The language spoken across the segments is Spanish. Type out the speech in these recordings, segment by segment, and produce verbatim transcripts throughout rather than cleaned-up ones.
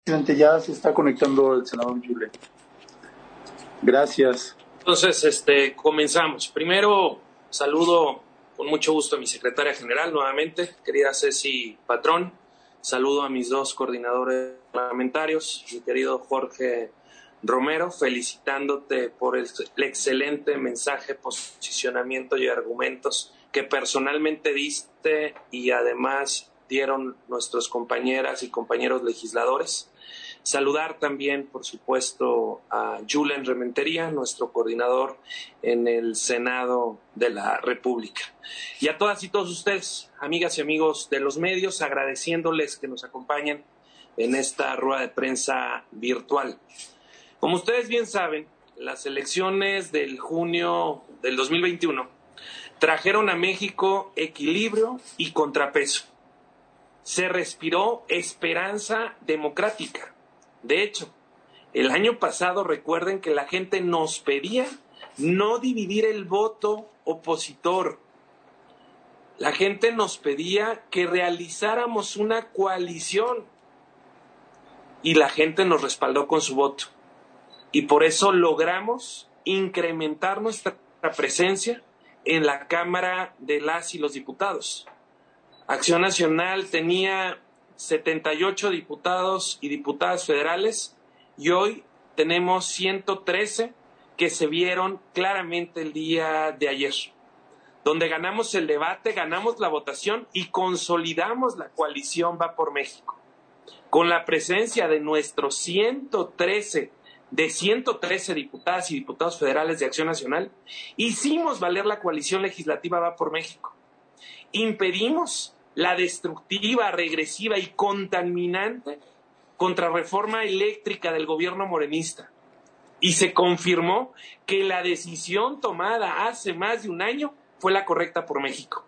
Presidente, ya se está conectando el senador Julen. Gracias. Entonces, este, comenzamos. Primero, saludo con mucho gusto a mi secretaria general nuevamente, querida Ceci Patrón. Saludo a mis dos coordinadores parlamentarios, mi querido Jorge Romero, felicitándote por el, el excelente mensaje, posicionamiento y argumentos que personalmente diste y además dieron nuestros compañeras y compañeros legisladores. Saludar también, por supuesto, a Julen Rementería, nuestro coordinador en el Senado de la República. Y a todas y todos ustedes, amigas y amigos de los medios, agradeciéndoles que nos acompañen en esta rueda de prensa virtual. Como ustedes bien saben, las elecciones del junio del dos mil veintiuno trajeron a México equilibrio y contrapeso. Se respiró esperanza democrática. De hecho, el año pasado recuerden que la gente nos pedía no dividir el voto opositor. La gente nos pedía que realizáramos una coalición y la gente nos respaldó con su voto. Y por eso logramos incrementar nuestra presencia en la Cámara de las y los Diputados. Acción Nacional tenía setenta y ocho diputados y diputadas federales y hoy tenemos ciento trece que se vieron claramente el día de ayer, donde ganamos el debate, ganamos la votación y consolidamos la coalición Va por México. Con la presencia de nuestros ciento trece, de ciento trece diputadas y diputados federales de Acción Nacional, hicimos valer la coalición legislativa Va por México. Impedimos la destructiva, regresiva y contaminante contrarreforma eléctrica del gobierno morenista. Y se confirmó que la decisión tomada hace más de un año fue la correcta por México.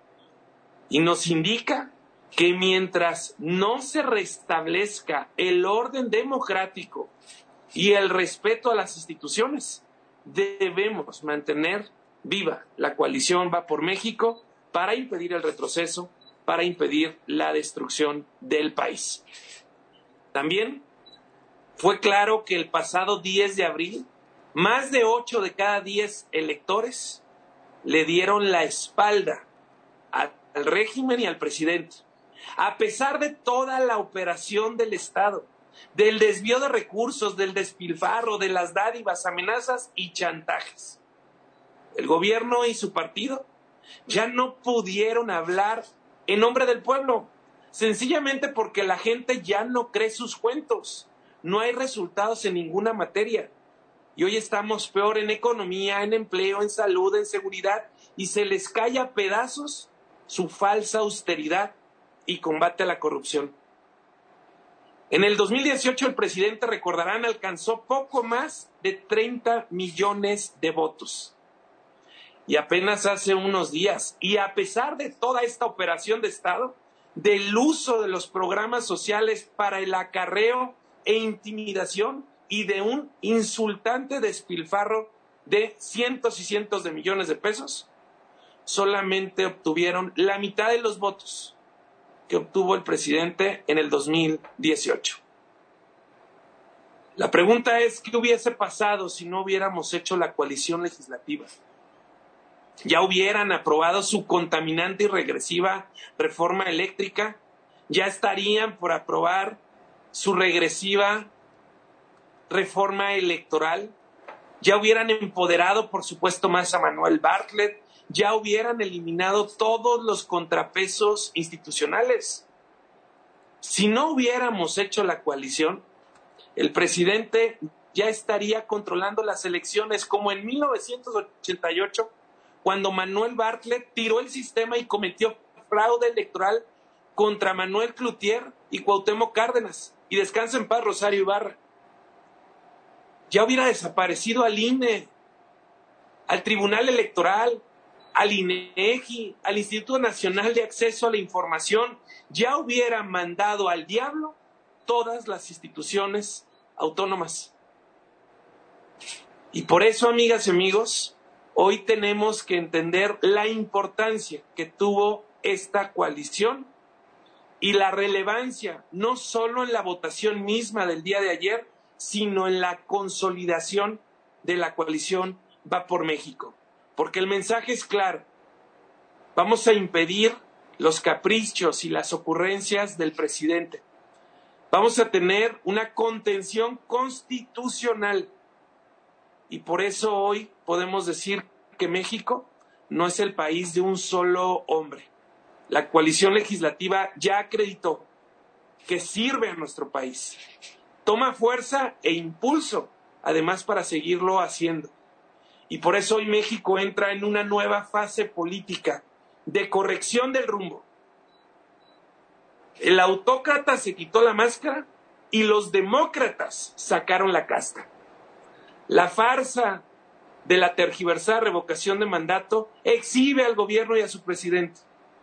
Y nos indica que mientras no se restablezca el orden democrático y el respeto a las instituciones, debemos mantener viva la coalición Va por México para impedir el retroceso, para impedir la destrucción del país. También fue claro que el pasado diez de abril, más de ocho de cada diez electores le dieron la espalda al régimen y al presidente, a pesar de toda la operación del Estado, del desvío de recursos, del despilfarro, de las dádivas, amenazas y chantajes. El gobierno y su partido ya no pudieron hablar en nombre del pueblo, sencillamente porque la gente ya no cree sus cuentos. No hay resultados en ninguna materia. Y hoy estamos peor en economía, en empleo, en salud, en seguridad, y se les cae a pedazos su falsa austeridad y combate a la corrupción. En el dos mil dieciocho el presidente, recordarán, alcanzó poco más de treinta millones de votos. Y apenas hace unos días, y a pesar de toda esta operación de Estado, del uso de los programas sociales para el acarreo e intimidación y de un insultante despilfarro de cientos y cientos de millones de pesos, solamente obtuvieron la mitad de los votos que obtuvo el presidente en el dos mil dieciocho. La pregunta es, ¿qué hubiese pasado si no hubiéramos hecho la coalición legislativa? Ya hubieran aprobado su contaminante y regresiva reforma eléctrica, ya estarían por aprobar su regresiva reforma electoral, ya hubieran empoderado, por supuesto, más a Manuel Bartlett, ya hubieran eliminado todos los contrapesos institucionales. Si no hubiéramos hecho la coalición, el presidente ya estaría controlando las elecciones como en mil novecientos ochenta y ocho, cuando Manuel Bartlett tiró el sistema y cometió fraude electoral contra Manuel Cloutier y Cuauhtémoc Cárdenas. Y descansa en paz Rosario Ibarra. Ya hubiera desaparecido al I N E, al Tribunal Electoral, al INEGI, al Instituto Nacional de Acceso a la Información. Ya hubiera mandado al diablo todas las instituciones autónomas. Y por eso, amigas y amigos, hoy tenemos que entender la importancia que tuvo esta coalición y la relevancia, no solo en la votación misma del día de ayer, sino en la consolidación de la coalición Va por México. Porque el mensaje es claro. Vamos a impedir los caprichos y las ocurrencias del presidente. Vamos a tener una contención constitucional. Y por eso hoy podemos decir que México no es el país de un solo hombre. La coalición legislativa ya acreditó que sirve a nuestro país. Toma fuerza e impulso, además, para seguirlo haciendo. Y por eso hoy México entra en una nueva fase política de corrección del rumbo. El autócrata se quitó la máscara y los demócratas sacaron la casta. La farsa de la tergiversada revocación de mandato exhibe al gobierno y a su presidente.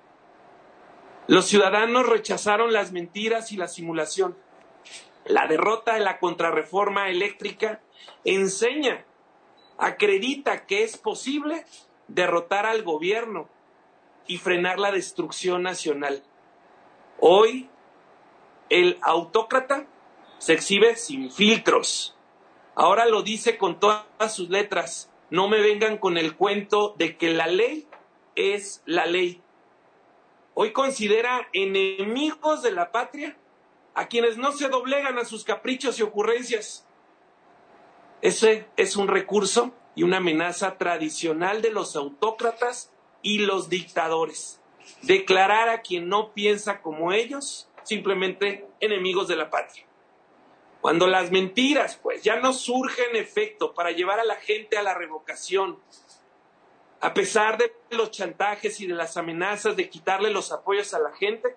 Los ciudadanos rechazaron las mentiras y la simulación. La derrota de la contrarreforma eléctrica enseña, acredita que es posible derrotar al gobierno y frenar la destrucción nacional. Hoy, el autócrata se exhibe sin filtros. Ahora lo dice con todas sus letras. No me vengan con el cuento de que la ley es la ley. Hoy considera enemigos de la patria a quienes no se doblegan a sus caprichos y ocurrencias. Ese es un recurso y una amenaza tradicional de los autócratas y los dictadores. Declarar a quien no piensa como ellos simplemente enemigos de la patria. Cuando las mentiras, pues, ya no surgen efecto para llevar a la gente a la revocación, a pesar de los chantajes y de las amenazas de quitarle los apoyos a la gente,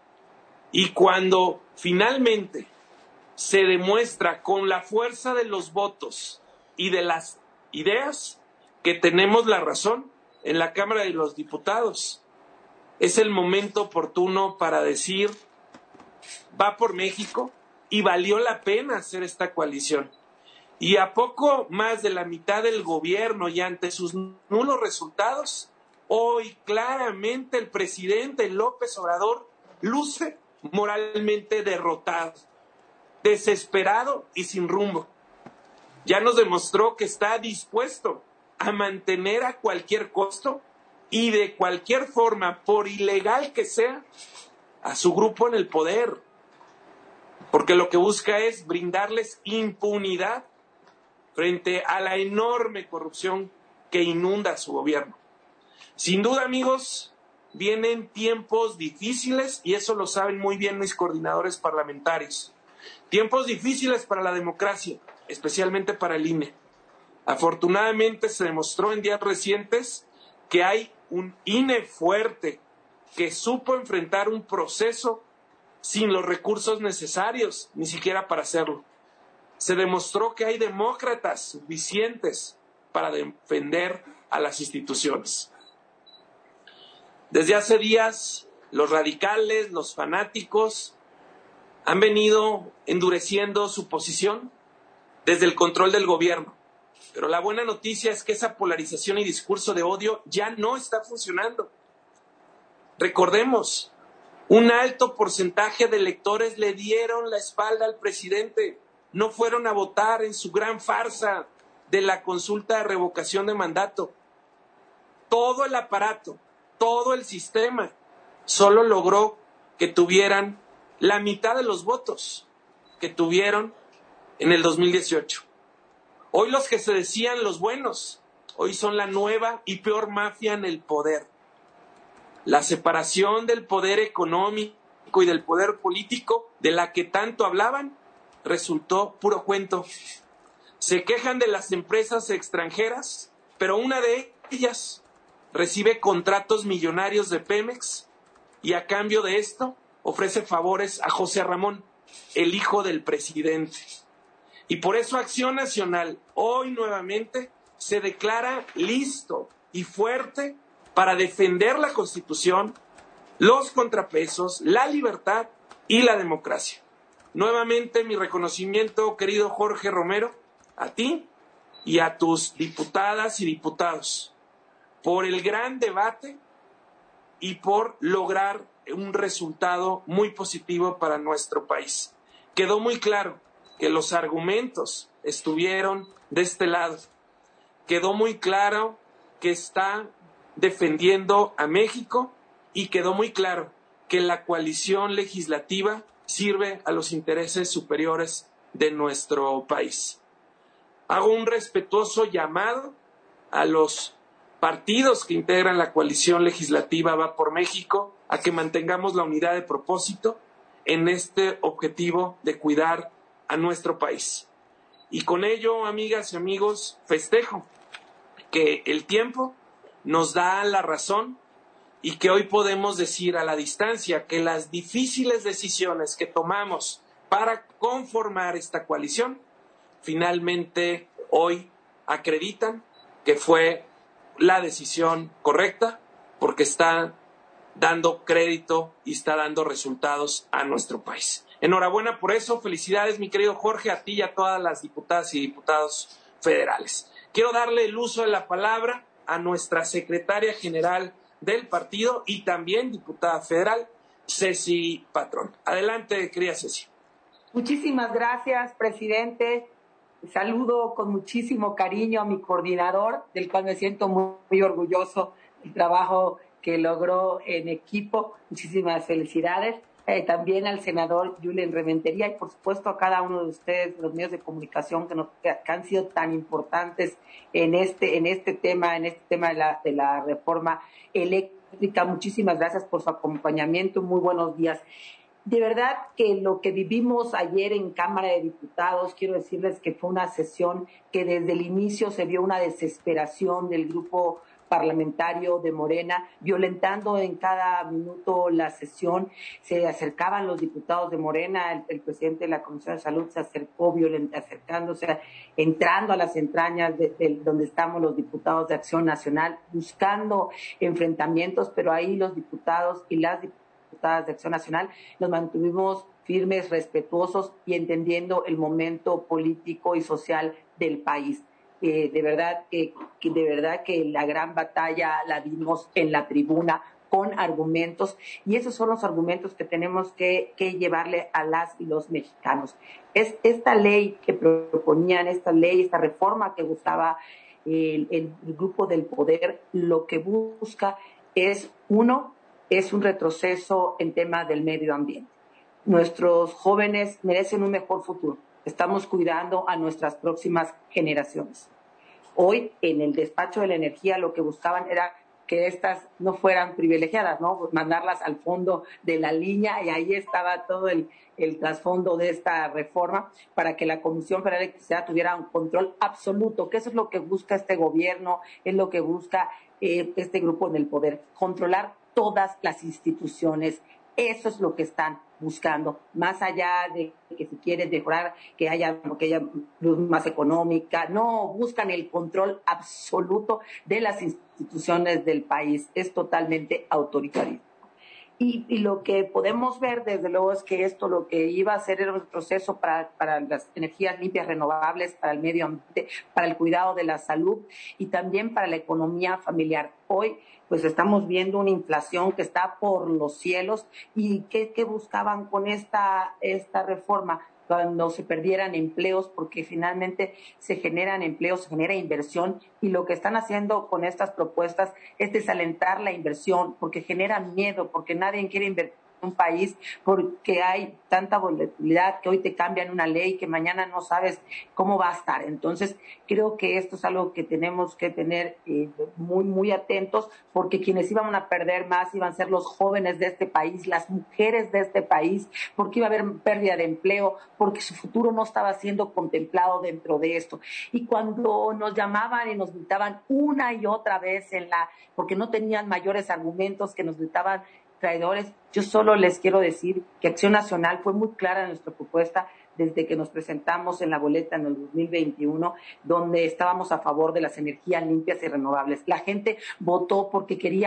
y cuando finalmente se demuestra con la fuerza de los votos y de las ideas que tenemos la razón en la Cámara de los Diputados, es el momento oportuno para decir, va por México y valió la pena hacer esta coalición. Y a poco más de la mitad del gobierno y ante sus nulos resultados, hoy claramente el presidente López Obrador luce moralmente derrotado, desesperado y sin rumbo. Ya nos demostró que está dispuesto a mantener a cualquier costo y de cualquier forma, por ilegal que sea, a su grupo en el poder. Porque lo que busca es brindarles impunidad frente a la enorme corrupción que inunda su gobierno. Sin duda, amigos, vienen tiempos difíciles y eso lo saben muy bien mis coordinadores parlamentarios. Tiempos difíciles para la democracia, especialmente para el I N E. Afortunadamente se demostró en días recientes que hay un I N E fuerte que supo enfrentar un proceso sin los recursos necesarios, ni siquiera para hacerlo. Se demostró que hay demócratas suficientes para defender a las instituciones. Desde hace días, los radicales, los fanáticos, han venido endureciendo su posición desde el control del gobierno. Pero la buena noticia es que esa polarización y discurso de odio ya no está funcionando. Recordemos, un alto porcentaje de electores le dieron la espalda al presidente, no fueron a votar en su gran farsa de la consulta de revocación de mandato. Todo el aparato, todo el sistema, solo logró que tuvieran la mitad de los votos que tuvieron en el dos mil dieciocho. Hoy los que se decían los buenos, hoy son la nueva y peor mafia en el poder. La separación del poder económico y del poder político de la que tanto hablaban resultó puro cuento. Se quejan de las empresas extranjeras, pero una de ellas recibe contratos millonarios de Pemex y a cambio de esto ofrece favores a José Ramón, el hijo del presidente. Y por eso Acción Nacional hoy nuevamente se declara listo y fuerte para defender la Constitución, los contrapesos, la libertad y la democracia. Nuevamente mi reconocimiento, querido Jorge Romero, a ti y a tus diputadas y diputados por el gran debate y por lograr un resultado muy positivo para nuestro país. Quedó muy claro que los argumentos estuvieron de este lado. Quedó muy claro que está defendiendo a México y quedó muy claro que la coalición legislativa sirve a los intereses superiores de nuestro país. Hago un respetuoso llamado a los partidos que integran la coalición legislativa Va por México a que mantengamos la unidad de propósito en este objetivo de cuidar a nuestro país. Y con ello, amigas y amigos, festejo que el tiempo nos da la razón y que hoy podemos decir a la distancia que las difíciles decisiones que tomamos para conformar esta coalición finalmente hoy acreditan que fue la decisión correcta porque está dando crédito y está dando resultados a nuestro país. Enhorabuena por eso, felicidades mi querido Jorge, a ti y a todas las diputadas y diputados federales. Quiero darle el uso de la palabra a nuestra secretaria general del partido y también diputada federal, Ceci Patrón. Adelante, querida Ceci. Muchísimas gracias, presidente. Saludo con muchísimo cariño a mi coordinador, del cual me siento muy, muy orgulloso del trabajo que logró en equipo. Muchísimas felicidades. Eh, también al senador Julen Rementería y por supuesto a cada uno de ustedes, los medios de comunicación que, nos, que han sido tan importantes en este, en este tema, en este tema de la, de la reforma eléctrica. Muchísimas gracias por su acompañamiento. Muy buenos días. De verdad que lo que vivimos ayer en Cámara de Diputados, quiero decirles que fue una sesión que desde el inicio se vio una desesperación del grupo parlamentario de Morena, violentando en cada minuto la sesión. Se acercaban los diputados de Morena, el, el presidente de la Comisión de Salud se acercó violent, acercándose, entrando a las entrañas de, de donde estamos los diputados de Acción Nacional, buscando enfrentamientos, pero ahí los diputados y las diputadas de Acción Nacional nos mantuvimos firmes, respetuosos y entendiendo el momento político y social del país. Eh, de verdad que, que de verdad que la gran batalla la dimos en la tribuna con argumentos y esos son los argumentos que tenemos que, que llevarle a las y los mexicanos. Es esta ley que proponían, esta ley, esta reforma que buscaba el, el, el grupo del poder, lo que busca es, uno, es un retroceso en temas del medio ambiente. Nuestros jóvenes merecen un mejor futuro. Estamos cuidando a nuestras próximas generaciones. Hoy, en el despacho de la energía, lo que buscaban era que estas no fueran privilegiadas, ¿no? Mandarlas al fondo de la línea y ahí estaba todo el, el trasfondo de esta reforma para que la Comisión Federal de Electricidad tuviera un control absoluto, que eso es lo que busca este gobierno, es lo que busca eh, este grupo en el poder, controlar todas las instituciones. Eso es lo que están buscando, más allá de que si quieren mejorar, que haya, que haya luz más económica, no, buscan el control absoluto de las instituciones del país, es totalmente autoritario. Y, y lo que podemos ver, desde luego, es que esto lo que iba a hacer era un proceso para, para las energías limpias renovables, para el medio ambiente, para el cuidado de la salud y también para la economía familiar. Hoy, pues estamos viendo una inflación que está por los cielos. ¿Y qué, qué buscaban con esta, esta reforma? Cuando se perdieran empleos, porque finalmente se generan empleos, se genera inversión, y lo que están haciendo con estas propuestas es desalentar la inversión, porque generan miedo, porque nadie quiere invertir en un país, porque hay tanta volatilidad que hoy te cambian una ley que mañana no sabes cómo va a estar. Entonces, creo que esto es algo que tenemos que tener eh, muy, muy atentos, porque quienes iban a perder más iban a ser los jóvenes de este país, las mujeres de este país, porque iba a haber pérdida de empleo, porque su futuro no estaba siendo contemplado dentro de esto. Y cuando nos llamaban y nos gritaban una y otra vez en la, porque no tenían mayores argumentos, que nos gritaban traidores, yo solo les quiero decir que Acción Nacional fue muy clara en nuestra propuesta desde que nos presentamos en la boleta en el dos mil veintiuno, donde estábamos a favor de las energías limpias y renovables. La gente votó porque quería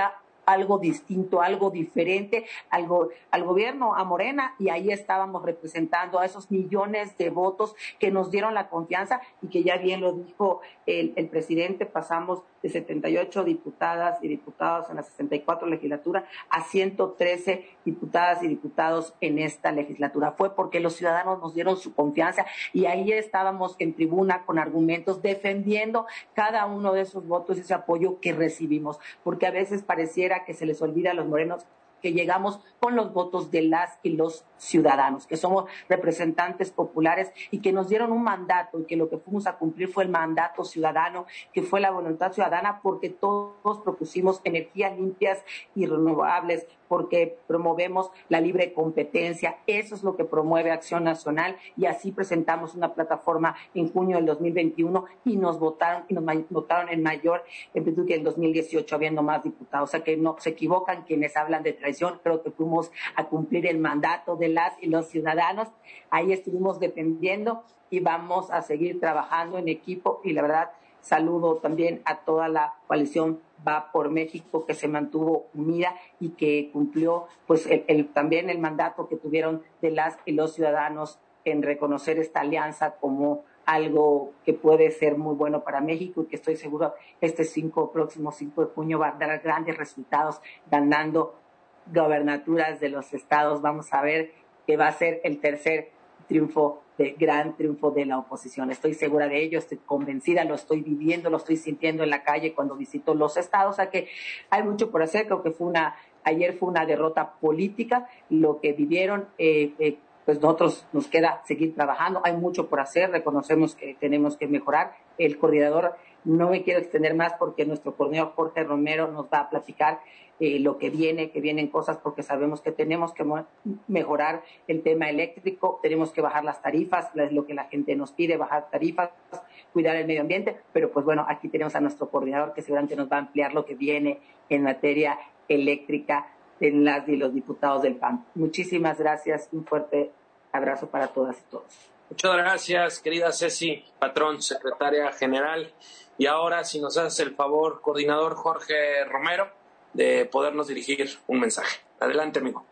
algo distinto, algo diferente al, al gobierno, a Morena, y ahí estábamos representando a esos millones de votos que nos dieron la confianza y que ya bien lo dijo el, el presidente, pasamos de setenta y ocho diputadas y diputados en la sesenta y cuatro legislatura a ciento trece diputadas y diputados en esta legislatura. Fue porque los ciudadanos nos dieron su confianza y ahí estábamos en tribuna con argumentos defendiendo cada uno de esos votos y ese apoyo que recibimos, porque a veces pareciera que se les olvida a los morenos que llegamos con los votos de las y los ciudadanos, que somos representantes populares y que nos dieron un mandato y que lo que fuimos a cumplir fue el mandato ciudadano, que fue la voluntad ciudadana, porque todos propusimos energías limpias y renovables, porque promovemos la libre competencia. Eso es lo que promueve Acción Nacional y así presentamos una plataforma en junio del dos mil veintiuno y nos votaron y nos votaron en mayor amplitud que en dos mil dieciocho, habiendo más diputados. O sea que no se equivocan quienes hablan de traición. Creo que fuimos a cumplir el mandato de las y los ciudadanos. Ahí estuvimos defendiendo y vamos a seguir trabajando en equipo y la verdad saludo también a toda la coalición Va por México, que se mantuvo unida y que cumplió pues el, el, también el mandato que tuvieron de las y los ciudadanos en reconocer esta alianza como algo que puede ser muy bueno para México y que estoy seguro este cinco, próximo cinco de junio va a dar grandes resultados ganando gobernaturas de los estados. Vamos a ver que va a ser el tercer triunfo, de gran triunfo de la oposición. Estoy segura de ello, estoy convencida, lo estoy viviendo, lo estoy sintiendo en la calle cuando visito los estados. O sea que hay mucho por hacer. Creo que fue una, ayer fue una derrota política, lo que vivieron, eh, eh, pues nosotros nos queda seguir trabajando. Hay mucho por hacer, reconocemos que tenemos que mejorar. El coordinador, no me quiero extender más porque nuestro coordinador Jorge Romero nos va a platicar eh, lo que viene, que vienen cosas porque sabemos que tenemos que mo- mejorar el tema eléctrico, tenemos que bajar las tarifas, es lo que la gente nos pide, bajar tarifas, cuidar el medio ambiente, pero pues bueno, aquí tenemos a nuestro coordinador que seguramente nos va a ampliar lo que viene en materia eléctrica en las y los diputados del P A N. Muchísimas gracias, un fuerte abrazo para todas y todos. Muchas gracias, querida Ceci Patrón, secretaria general. Y ahora, si nos haces el favor, coordinador Jorge Romero, de podernos dirigir un mensaje. Adelante, amigo.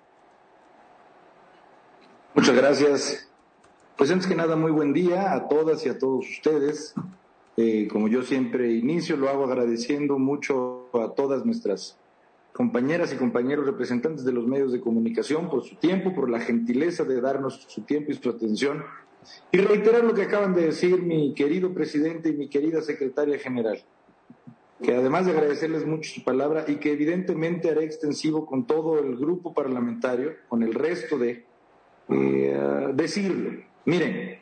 Muchas gracias. Pues antes que nada, muy buen día a todas y a todos ustedes. Eh, como yo siempre inicio, lo hago agradeciendo mucho a todas nuestras compañeras y compañeros representantes de los medios de comunicación por su tiempo, por la gentileza de darnos su tiempo y su atención. Y reiterar lo que acaban de decir mi querido presidente y mi querida secretaria general, que además de agradecerles mucho su palabra y que evidentemente haré extensivo con todo el grupo parlamentario, con el resto de, eh, decirlo. Miren,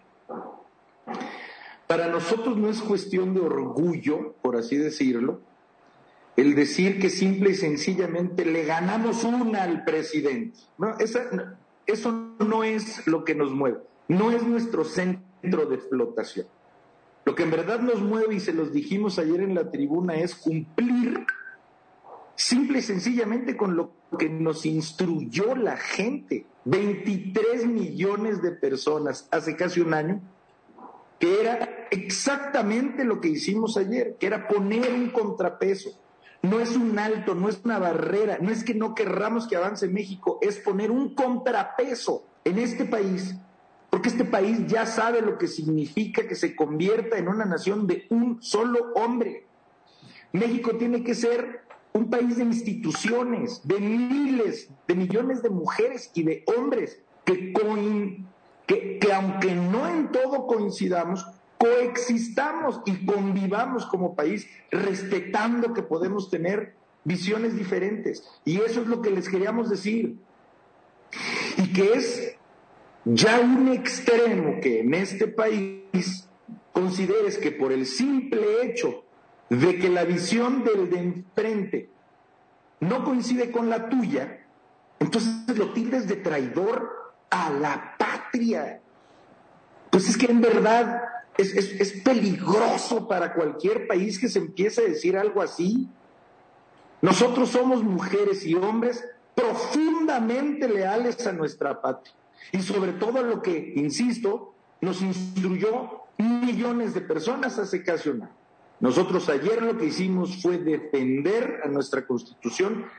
para nosotros no es cuestión de orgullo, por así decirlo, el decir que simple y sencillamente le ganamos una al presidente. No, esa, eso no es lo que nos mueve, no es nuestro centro de flotación. Lo que en verdad nos mueve, y se los dijimos ayer en la tribuna, es cumplir simple y sencillamente con lo que nos instruyó la gente. veintitrés millones de personas hace casi un año, que era exactamente lo que hicimos ayer, que era poner un contrapeso. No es un alto, no es una barrera, no es que no querramos que avance México, es poner un contrapeso en este país, porque este país ya sabe lo que significa que se convierta en una nación de un solo hombre. México tiene que ser un país de instituciones, de miles, de millones de mujeres y de hombres que, coin, que, que aunque no en todo coincidamos, coexistamos y convivamos como país, respetando que podemos tener visiones diferentes. Y eso es lo que les queríamos decir. Y que es ya un extremo que en este país consideres que por el simple hecho de que la visión del de enfrente no coincide con la tuya, entonces lo tildes de traidor a la patria. Pues es que en verdad es, es, es peligroso para cualquier país que se empiece a decir algo así. Nosotros somos mujeres y hombres profundamente leales a nuestra patria. Y sobre todo lo que, insisto, nos instruyó millones de personas hace casi un año. Nosotros ayer lo que hicimos fue defender a nuestra Constitución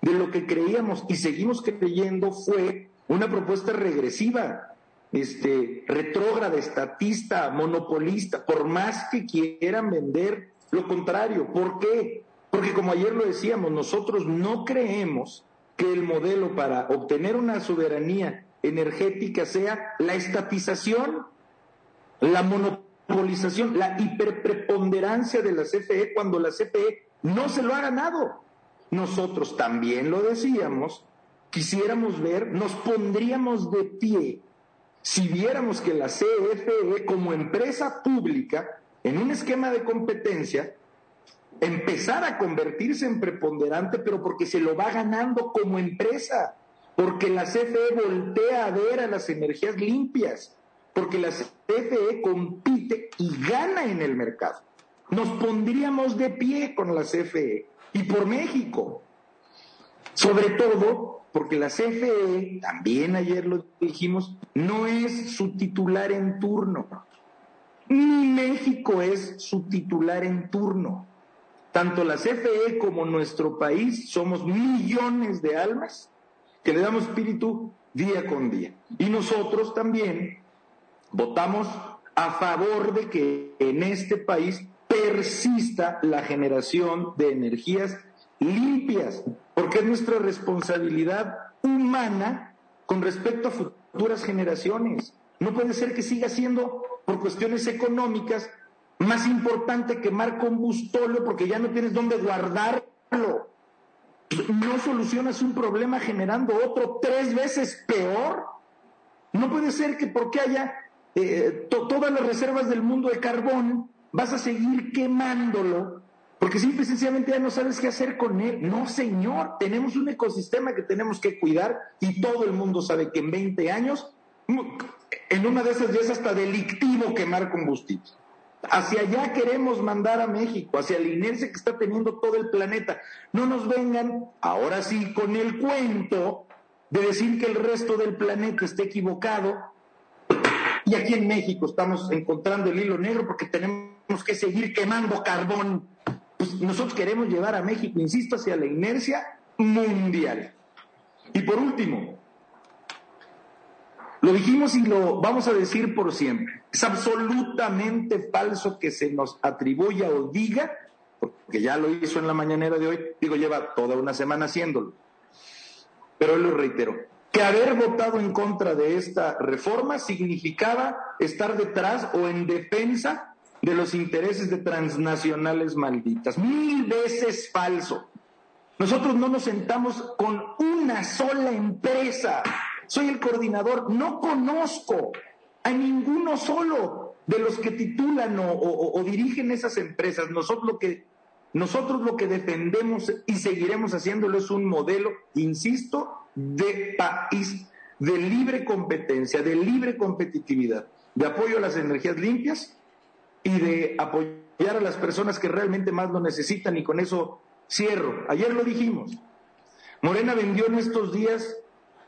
de lo que creíamos y seguimos creyendo fue una propuesta regresiva, este, retrógrada, estatista, monopolista, por más que quieran vender lo contrario. ¿Por qué? Porque como ayer lo decíamos, nosotros no creemos que el modelo para obtener una soberanía energética sea la estatización, la monopolización, la hiperpreponderancia de la C F E cuando la C F E no se lo ha ganado. Nosotros también lo decíamos, quisiéramos ver, nos pondríamos de pie si viéramos que la C F E como empresa pública, en un esquema de competencia, empezara a convertirse en preponderante, pero porque se lo va ganando como empresa, porque la C F E voltea a ver a las energías limpias, porque la C F E compite y gana en el mercado. Nos pondríamos de pie con la C F E y por México. Sobre todo porque la C F E, también ayer lo dijimos, no es su titular en turno. Ni México es su titular en turno. Tanto la C F E como nuestro país somos millones de almas que le damos espíritu día con día. Y nosotros también votamos a favor de que en este país persista la generación de energías limpias, porque es nuestra responsabilidad humana con respecto a futuras generaciones. No puede ser que siga siendo, por cuestiones económicas, más importante quemar combustible porque ya no tienes dónde guardarlo. No solucionas un problema generando otro tres veces peor. No puede ser que porque haya eh, to- todas las reservas del mundo de carbón, vas a seguir quemándolo porque simple y sencillamente ya no sabes qué hacer con él. No, señor, tenemos un ecosistema que tenemos que cuidar y todo el mundo sabe que en veinte años, en una de esas ya es hasta delictivo quemar combustible. Hacia allá queremos mandar a México, hacia la inercia que está teniendo todo el planeta. No nos vengan, ahora sí, con el cuento de decir que el resto del planeta está equivocado y aquí en México estamos encontrando el hilo negro porque tenemos que seguir quemando carbón. Pues nosotros queremos llevar a México, insisto, hacia la inercia mundial. Y por último, lo dijimos y lo vamos a decir por siempre. Es absolutamente falso que se nos atribuya o diga, porque ya lo hizo en la mañanera de hoy, digo, lleva toda una semana haciéndolo, pero hoy lo reitero, que haber votado en contra de esta reforma significaba estar detrás o en defensa de los intereses de transnacionales malditas. Mil veces falso. Nosotros no nos sentamos con una sola empresa. Soy el coordinador, no conozco a ninguno solo de los que titulan o, o, o dirigen esas empresas. Nosotros lo que nosotros lo que defendemos y seguiremos haciéndolo es un modelo, insisto, de país, de libre competencia, de libre competitividad, de apoyo a las energías limpias y de apoyar a las personas que realmente más lo necesitan. Y con eso cierro. Ayer lo dijimos. Morena vendió en estos días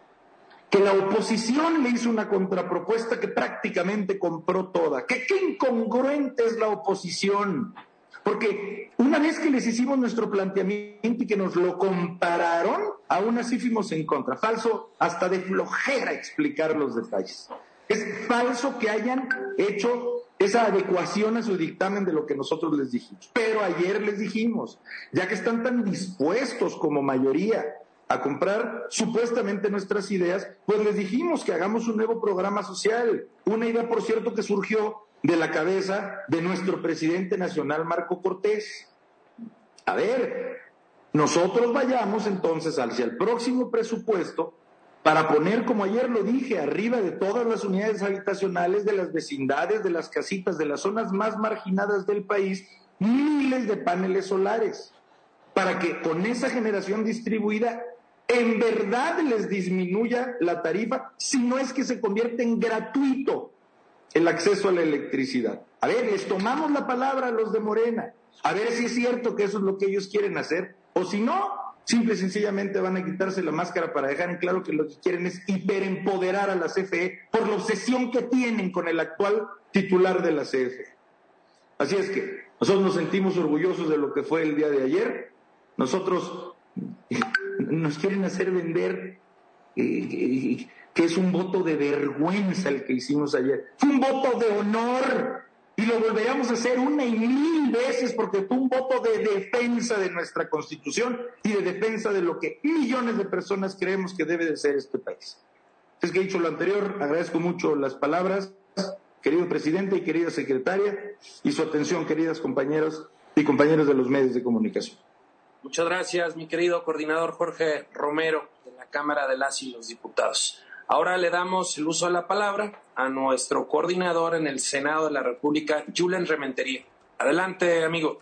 que la oposición le hizo una contrapropuesta que prácticamente compró toda. Que qué incongruente es la oposición. Porque una vez que les hicimos nuestro planteamiento y que nos lo compararon, aún así fuimos en contra. Falso, hasta de flojera explicar los detalles. Es falso que hayan hecho esa adecuación a su dictamen de lo que nosotros les dijimos. Pero ayer les dijimos, ya que están tan dispuestos como mayoría a comprar supuestamente nuestras ideas, pues les dijimos que hagamos un nuevo programa social. Una idea, por cierto, que surgió de la cabeza de nuestro presidente nacional, Marco Cortés. A ver, nosotros vayamos entonces hacia el próximo presupuesto para poner, como ayer lo dije, arriba de todas las unidades habitacionales, de las vecindades, de las casitas, de las zonas más marginadas del país, miles de paneles solares, para que con esa generación distribuida en verdad les disminuya la tarifa, si no es que se convierte en gratuito el acceso a la electricidad. A ver, les tomamos la palabra a los de Morena, a ver si es cierto que eso es lo que ellos quieren hacer, o si no, simple y sencillamente van a quitarse la máscara para dejar en claro que lo que quieren es hiperempoderar a la C F E por la obsesión que tienen con el actual titular de la C F E. Así es que nosotros nos sentimos orgullosos de lo que fue el día de ayer. Nosotros nos quieren hacer vender eh, que es un voto de vergüenza el que hicimos ayer. Fue un voto de honor y lo volveríamos a hacer una y mil veces porque fue un voto de defensa de nuestra Constitución y de defensa de lo que millones de personas creemos que debe de ser este país. Es que he dicho lo anterior, agradezco mucho las palabras, querido presidente y querida secretaria, y su atención, queridas compañeros y compañeros de los medios de comunicación. Muchas gracias, mi querido coordinador Jorge Romero, de la Cámara de las y los Diputados. Ahora le damos el uso de la palabra a nuestro coordinador en el Senado de la República, Julen Rementería. Adelante, amigo.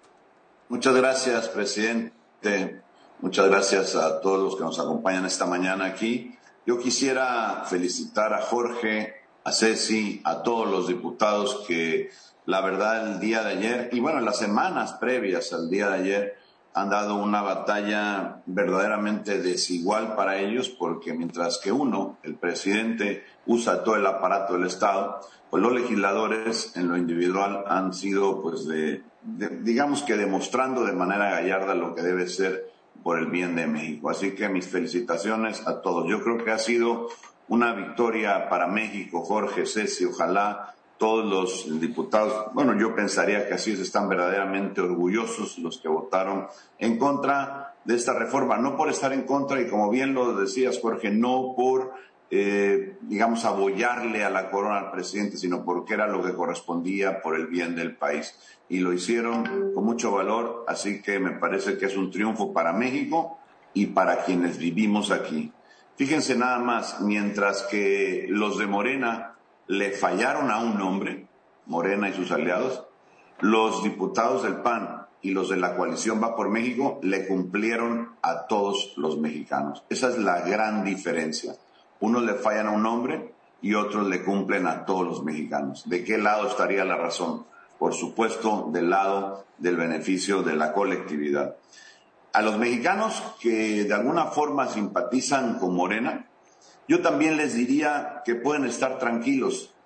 Muchas gracias, presidente. Muchas gracias a todos los que nos acompañan esta mañana aquí. Yo quisiera felicitar a Jorge, a Ceci, a todos los diputados que, la verdad, el día de ayer, y bueno, las semanas previas al día de ayer, han dado una batalla verdaderamente desigual para ellos, porque mientras que uno, el presidente, usa todo el aparato del Estado, pues los legisladores en lo individual han sido, pues, de, de, digamos que demostrando de manera gallarda lo que debe ser por el bien de México. Así que mis felicitaciones a todos. Yo creo que ha sido una victoria para México, Jorge, Ceci, ojalá todos los diputados, bueno, yo pensaría que así están verdaderamente orgullosos los que votaron en contra de esta reforma, no por estar en contra y como bien lo decías, Jorge, no por, eh, digamos, abollarle a la corona al presidente, sino porque era lo que correspondía por el bien del país. Y lo hicieron con mucho valor, así que me parece que es un triunfo para México y para quienes vivimos aquí. Fíjense nada más, mientras que los de Morena le fallaron a un hombre, Morena y sus aliados, los diputados del P A N y los de la coalición Va por México le cumplieron a todos los mexicanos. Esa es la gran diferencia. Unos le fallan a un hombre y otros le cumplen a todos los mexicanos. ¿De qué lado estaría la razón? Por supuesto, del lado del beneficio de la colectividad. A los mexicanos que de alguna forma simpatizan con Morena, yo también les diría que pueden estar tranquilos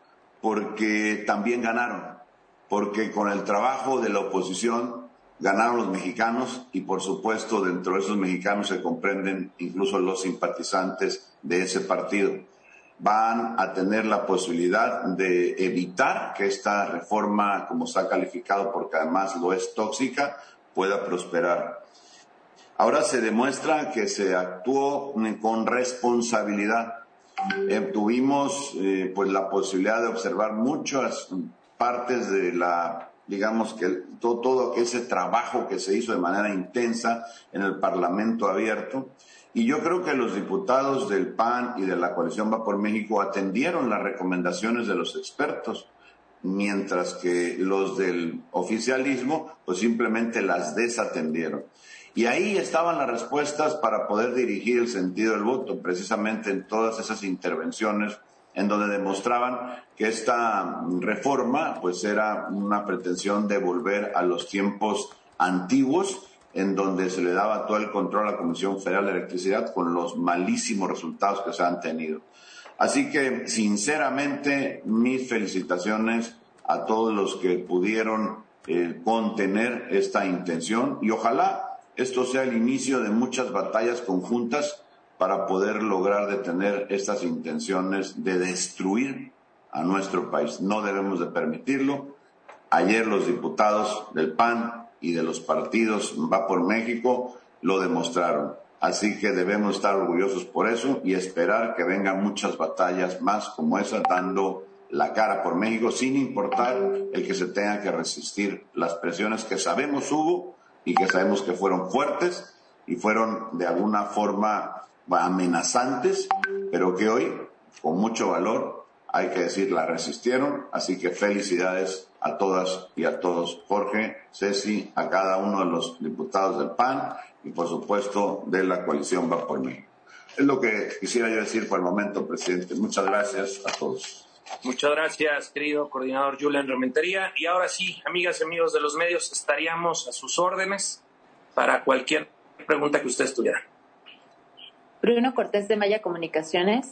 porque también ganaron, porque con el trabajo de la oposición ganaron los mexicanos y por supuesto dentro de esos mexicanos se comprenden incluso los simpatizantes de ese partido. Van a tener la posibilidad de evitar que esta reforma, como se ha calificado porque además lo es tóxica, pueda prosperar. Ahora se demuestra que se actuó con responsabilidad. Eh, tuvimos eh, pues la posibilidad de observar muchas partes de la, digamos que todo, todo ese trabajo que se hizo de manera intensa en el Parlamento abierto. Y yo creo que los diputados del P A N y de la coalición Va por México atendieron las recomendaciones de los expertos, mientras que los del oficialismo pues simplemente las desatendieron. Y ahí estaban las respuestas para poder dirigir el sentido del voto, precisamente en todas esas intervenciones en donde demostraban que esta reforma pues era una pretensión de volver a los tiempos antiguos, en donde se le daba todo el control a la Comisión Federal de Electricidad con los malísimos resultados que se han tenido. Así que, sinceramente, mis felicitaciones a todos los que pudieron eh, contener esta intención y ojalá esto sea el inicio de muchas batallas conjuntas para poder lograr detener estas intenciones de destruir a nuestro país. No debemos de permitirlo. Ayer los diputados del P A N y de los partidos Va por México lo demostraron. Así que debemos estar orgullosos por eso y esperar que vengan muchas batallas más como esa, dando la cara por México, sin importar el que se tenga que resistir las presiones que sabemos hubo y que sabemos que fueron fuertes y fueron de alguna forma amenazantes, pero que hoy, con mucho valor, hay que decir, la resistieron. Así que felicidades a todas y a todos, Jorge, Ceci, a cada uno de los diputados del P A N y por supuesto de la coalición Va por México. Es lo que quisiera yo decir por el momento, presidente. Muchas gracias a todos. Muchas gracias, querido coordinador Julen Rementería. Y ahora sí, amigas y amigos de los medios, estaríamos a sus órdenes para cualquier pregunta que ustedes tuvieran. Bruno Cortés de Maya Comunicaciones.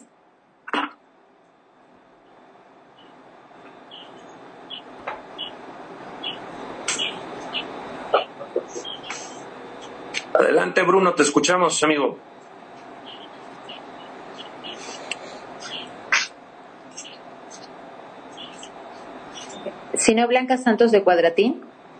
Adelante, Bruno, te escuchamos, amigo. Si no, Blanca Santos de Cuadratín.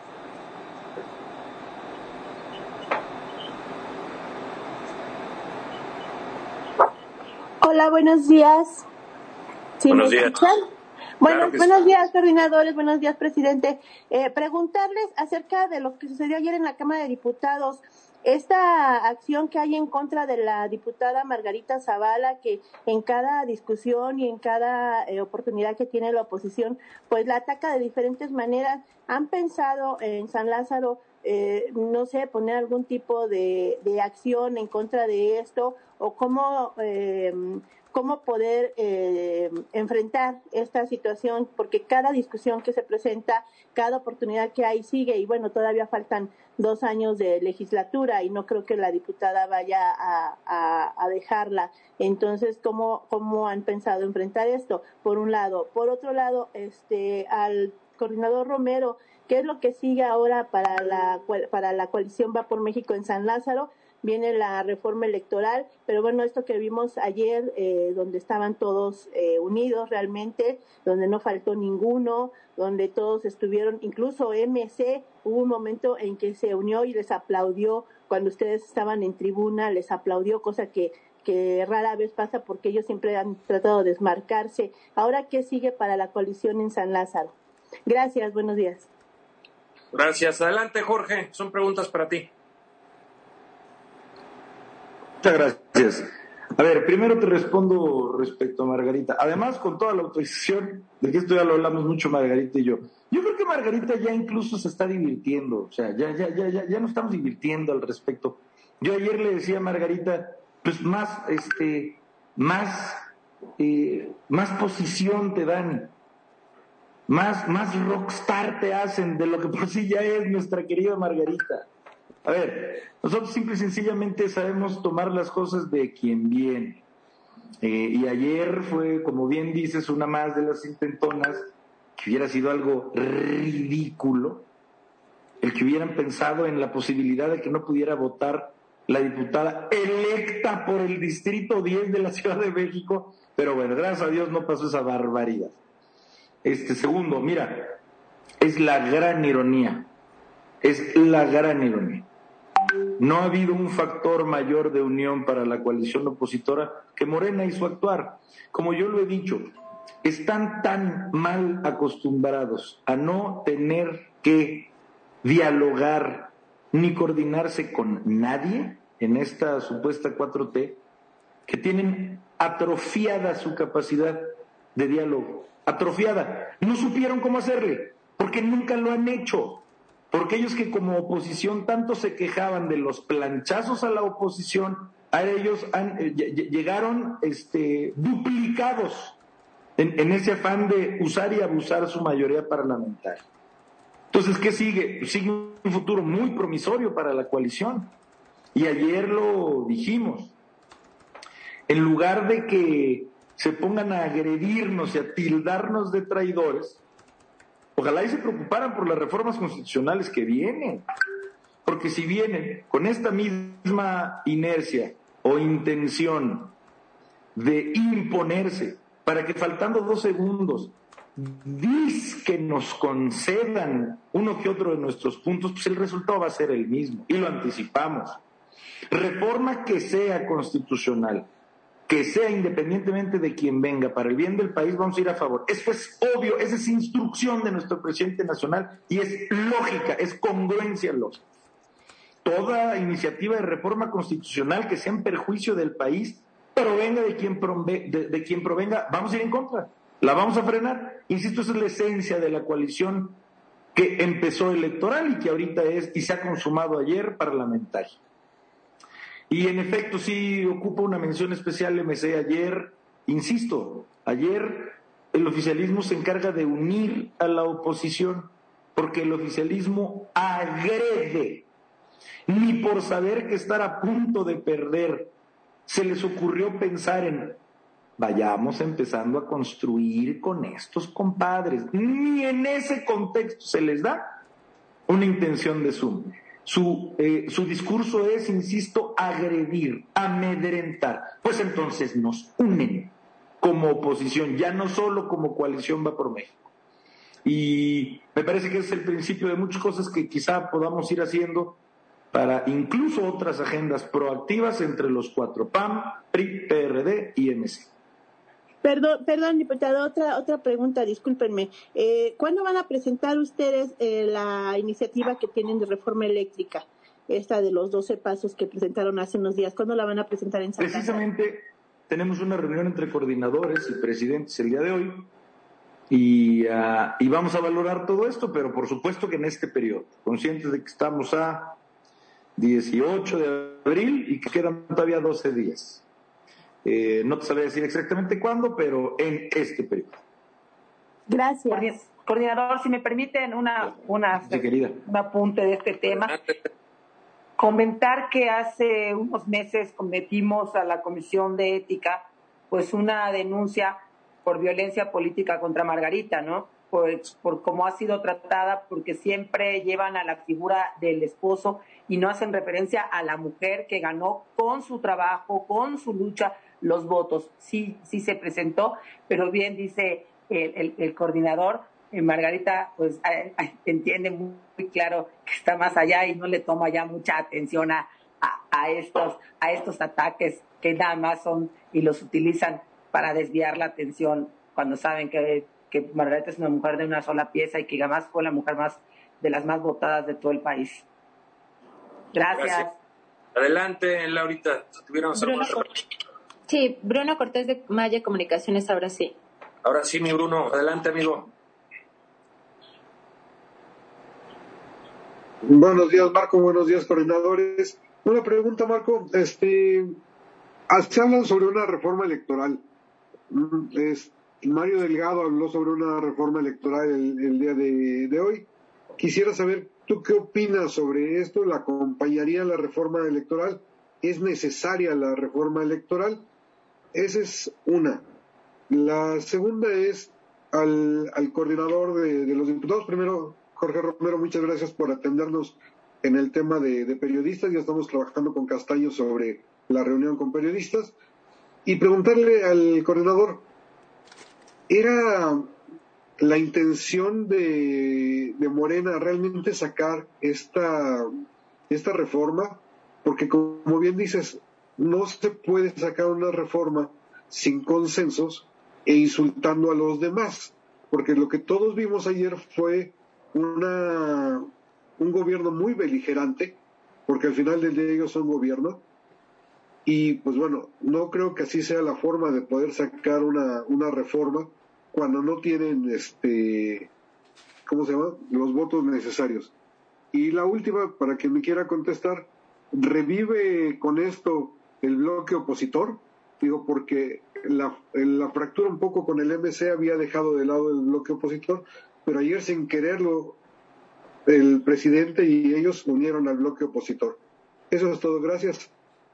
Hola, buenos días. ¿Sí buenos días. Bueno, Claro buenos sí. días, coordinadores, buenos días, presidente. Eh, preguntarles acerca de lo que sucedió ayer en la Cámara de Diputados, esta acción que hay en contra de la diputada Margarita Zavala, que en cada discusión y en cada eh, oportunidad que tiene la oposición, pues la ataca de diferentes maneras. ¿Han pensado en San Lázaro, eh, no sé, poner algún tipo de, de acción en contra de esto, o cómo... Eh, cómo poder eh, enfrentar esta situación, porque cada discusión que se presenta, cada oportunidad que hay sigue, y bueno, todavía faltan dos años de legislatura y no creo que la diputada vaya a, a, a dejarla. Entonces, ¿cómo, ¿cómo han pensado enfrentar esto? Por un lado. Por otro lado, este, al coordinador Romero, ¿qué es lo que sigue ahora para la, para la coalición Va por México en San Lázaro? Viene la reforma electoral, pero bueno, esto que vimos ayer, eh, donde estaban todos eh, unidos realmente, donde no faltó ninguno, donde todos estuvieron, incluso M C, hubo un momento en que se unió y les aplaudió cuando ustedes estaban en tribuna, les aplaudió, cosa que, que rara vez pasa porque ellos siempre han tratado de desmarcarse. Ahora, ¿qué sigue para la coalición en San Lázaro? Gracias, buenos días. Gracias. Adelante, Jorge, son preguntas para ti. Muchas gracias. A ver, primero te respondo respecto a Margarita. Además, con toda la autorización, de que esto ya lo hablamos mucho Margarita y yo. Yo creo que Margarita ya incluso se está divirtiendo. O sea, ya, ya, ya, ya, ya nos estamos divirtiendo al respecto. Yo ayer le decía a Margarita, pues más, este, más, eh, más posición te dan, más, más rockstar te hacen de lo que por sí ya es nuestra querida Margarita. A ver, nosotros simple y sencillamente sabemos tomar las cosas de quien viene. Eh, y ayer fue, como bien dices, una más de las intentonas, que hubiera sido algo ridículo, el que hubieran pensado en la posibilidad de que no pudiera votar la diputada electa por el Distrito diez de la Ciudad de México, pero bueno, gracias a Dios no pasó esa barbaridad. Este segundo, mira, es la gran ironía, es la gran ironía. No ha habido un factor mayor de unión para la coalición opositora que Morena y su actuar. Como yo lo he dicho, están tan mal acostumbrados a no tener que dialogar ni coordinarse con nadie en esta supuesta cuatro T, que tienen atrofiada su capacidad de diálogo. Atrofiada. No supieron cómo hacerle, porque nunca lo han hecho. Porque ellos que como oposición tanto se quejaban de los planchazos a la oposición, a ellos han, eh, llegaron este, duplicados en, en ese afán de usar y abusar su mayoría parlamentaria. Entonces, ¿qué sigue? Sigue un futuro muy promisorio para la coalición. Y ayer lo dijimos. En lugar de que se pongan a agredirnos y a tildarnos de traidores, ojalá y se preocuparan por las reformas constitucionales que vienen, porque si vienen con esta misma inercia o intención de imponerse para que faltando dos segundos que nos concedan uno que otro de nuestros puntos, pues el resultado va a ser el mismo, y lo anticipamos. Reforma que sea constitucional, que sea independientemente de quien venga, para el bien del país vamos a ir a favor. Eso es obvio, esa es instrucción de nuestro presidente nacional y es lógica, es congruencia lógica. Toda iniciativa de reforma constitucional que sea en perjuicio del país, provenga de quien, prove, de, de quien provenga, vamos a ir en contra, la vamos a frenar. Insisto, esa es la esencia de la coalición que empezó electoral y que ahorita es, y se ha consumado ayer, parlamentaria. Y en efecto sí ocupa una mención especial M C ayer, insisto, ayer el oficialismo se encarga de unir a la oposición, porque el oficialismo agrede, ni por saber que estar a punto de perder, se les ocurrió pensar en, vayamos empezando a construir con estos compadres, ni en ese contexto se les da una intención de suma. su, eh, su discurso es, insisto, agredir, amedrentar, pues entonces nos unen como oposición, ya no solo como coalición Va por México. Y me parece que es el principio de muchas cosas que quizá podamos ir haciendo para incluso otras agendas proactivas entre los cuatro, P A M, P R I, P R D y M C. Perdón, perdón, diputado, otra otra pregunta, discúlpenme. Eh, ¿Cuándo van a presentar ustedes eh, la iniciativa que tienen de reforma eléctrica? Esta de los doce pasos que presentaron hace unos días. ¿Cuándo la van a presentar en Santa Precisamente tenemos una reunión entre coordinadores y presidentes el día de hoy y, uh, y vamos a valorar todo esto, pero por supuesto que en este periodo, conscientes de que estamos a dieciocho de abril y que quedan todavía doce días. Eh, no te sabría decir exactamente cuándo, pero en este periodo. Gracias. Coordinador, si me permiten una, una, sí, querida. un apunte de este tema. Comentar que hace unos meses cometimos a la Comisión de Ética pues una denuncia por violencia política contra Margarita, ¿no? Por, por cómo ha sido tratada, porque siempre llevan a la figura del esposo y no hacen referencia a la mujer que ganó con su trabajo, con su lucha, los votos. Sí, sí se presentó, pero bien dice el, el, el coordinador, eh, Margarita pues eh, entiende muy, muy claro que está más allá y no le toma ya mucha atención a, a, a, estos, a estos ataques que nada más son y los utilizan para desviar la atención cuando saben que, que Margarita es una mujer de una sola pieza y que además fue la mujer más de las más votadas de todo el país. Gracias. Gracias. Adelante, Laurita. ¿Tuviéramos Bruno, alguna... Sí, Bruno Cortés de Maya Comunicaciones, ahora sí. Ahora sí, mi Bruno. Adelante, amigo. Buenos días, Marco. Buenos días, coordinadores. Una pregunta, Marco. Este, se habla sobre una reforma electoral. Es, Mario Delgado habló sobre una reforma electoral el, el día de, de hoy. Quisiera saber, ¿tú qué opinas sobre esto? ¿La acompañaría la reforma electoral? ¿Es necesaria la reforma electoral? Esa es una. La segunda es al, al coordinador de, de los diputados. Primero, Jorge Romero, muchas gracias por atendernos en el tema de, de periodistas. Ya estamos trabajando con Castaño sobre la reunión con periodistas. Y preguntarle al coordinador, ¿era la intención de, de Morena realmente sacar esta, esta reforma? Porque como bien dices, no se puede sacar una reforma sin consensos e insultando a los demás, porque lo que todos vimos ayer fue una un gobierno muy beligerante, porque al final del día ellos son gobierno, y pues bueno, no creo que así sea la forma de poder sacar una, una reforma cuando no tienen, este, ¿cómo se llama?, los votos necesarios. Y la última, para quien me quiera contestar, ¿revive con esto el bloque opositor? Digo, porque la, la fractura un poco con el M C había dejado de lado el bloque opositor, pero ayer sin quererlo el presidente y ellos unieron al bloque opositor. Eso es todo, gracias.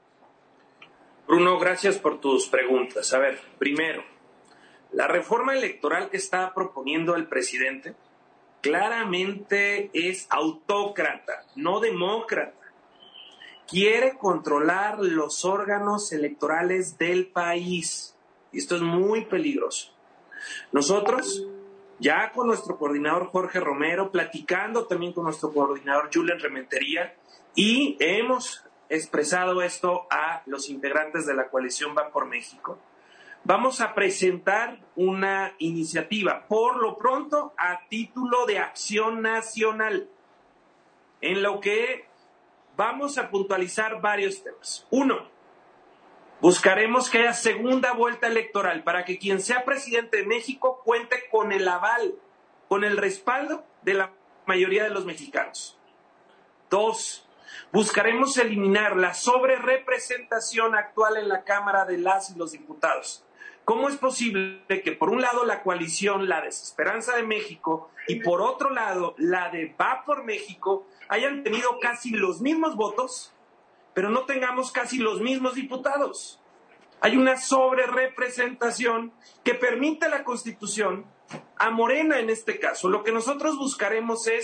Bruno, gracias por tus preguntas. A ver, primero, la reforma electoral que está proponiendo el presidente claramente es autócrata, no demócrata. Quiere controlar los órganos electorales del país. Y esto es muy peligroso. Nosotros, ya con nuestro coordinador Jorge Romero, platicando también con nuestro coordinador Julen Rementería, y hemos expresado esto a los integrantes de la coalición Va por México, vamos a presentar una iniciativa, por lo pronto, a título de acción nacional, en lo que vamos a puntualizar varios temas. Uno, buscaremos que haya segunda vuelta electoral para que quien sea presidente de México cuente con el aval, con el respaldo de la mayoría de los mexicanos. Dos, buscaremos eliminar la sobrerepresentación actual en la Cámara de las y los diputados. ¿Cómo es posible que por un lado la coalición, la Desesperanza de México, y por otro lado la de Va por México, hayan tenido casi los mismos votos, pero no tengamos casi los mismos diputados? Hay una sobrerepresentación que permite la Constitución, a Morena en este caso. Lo que nosotros buscaremos es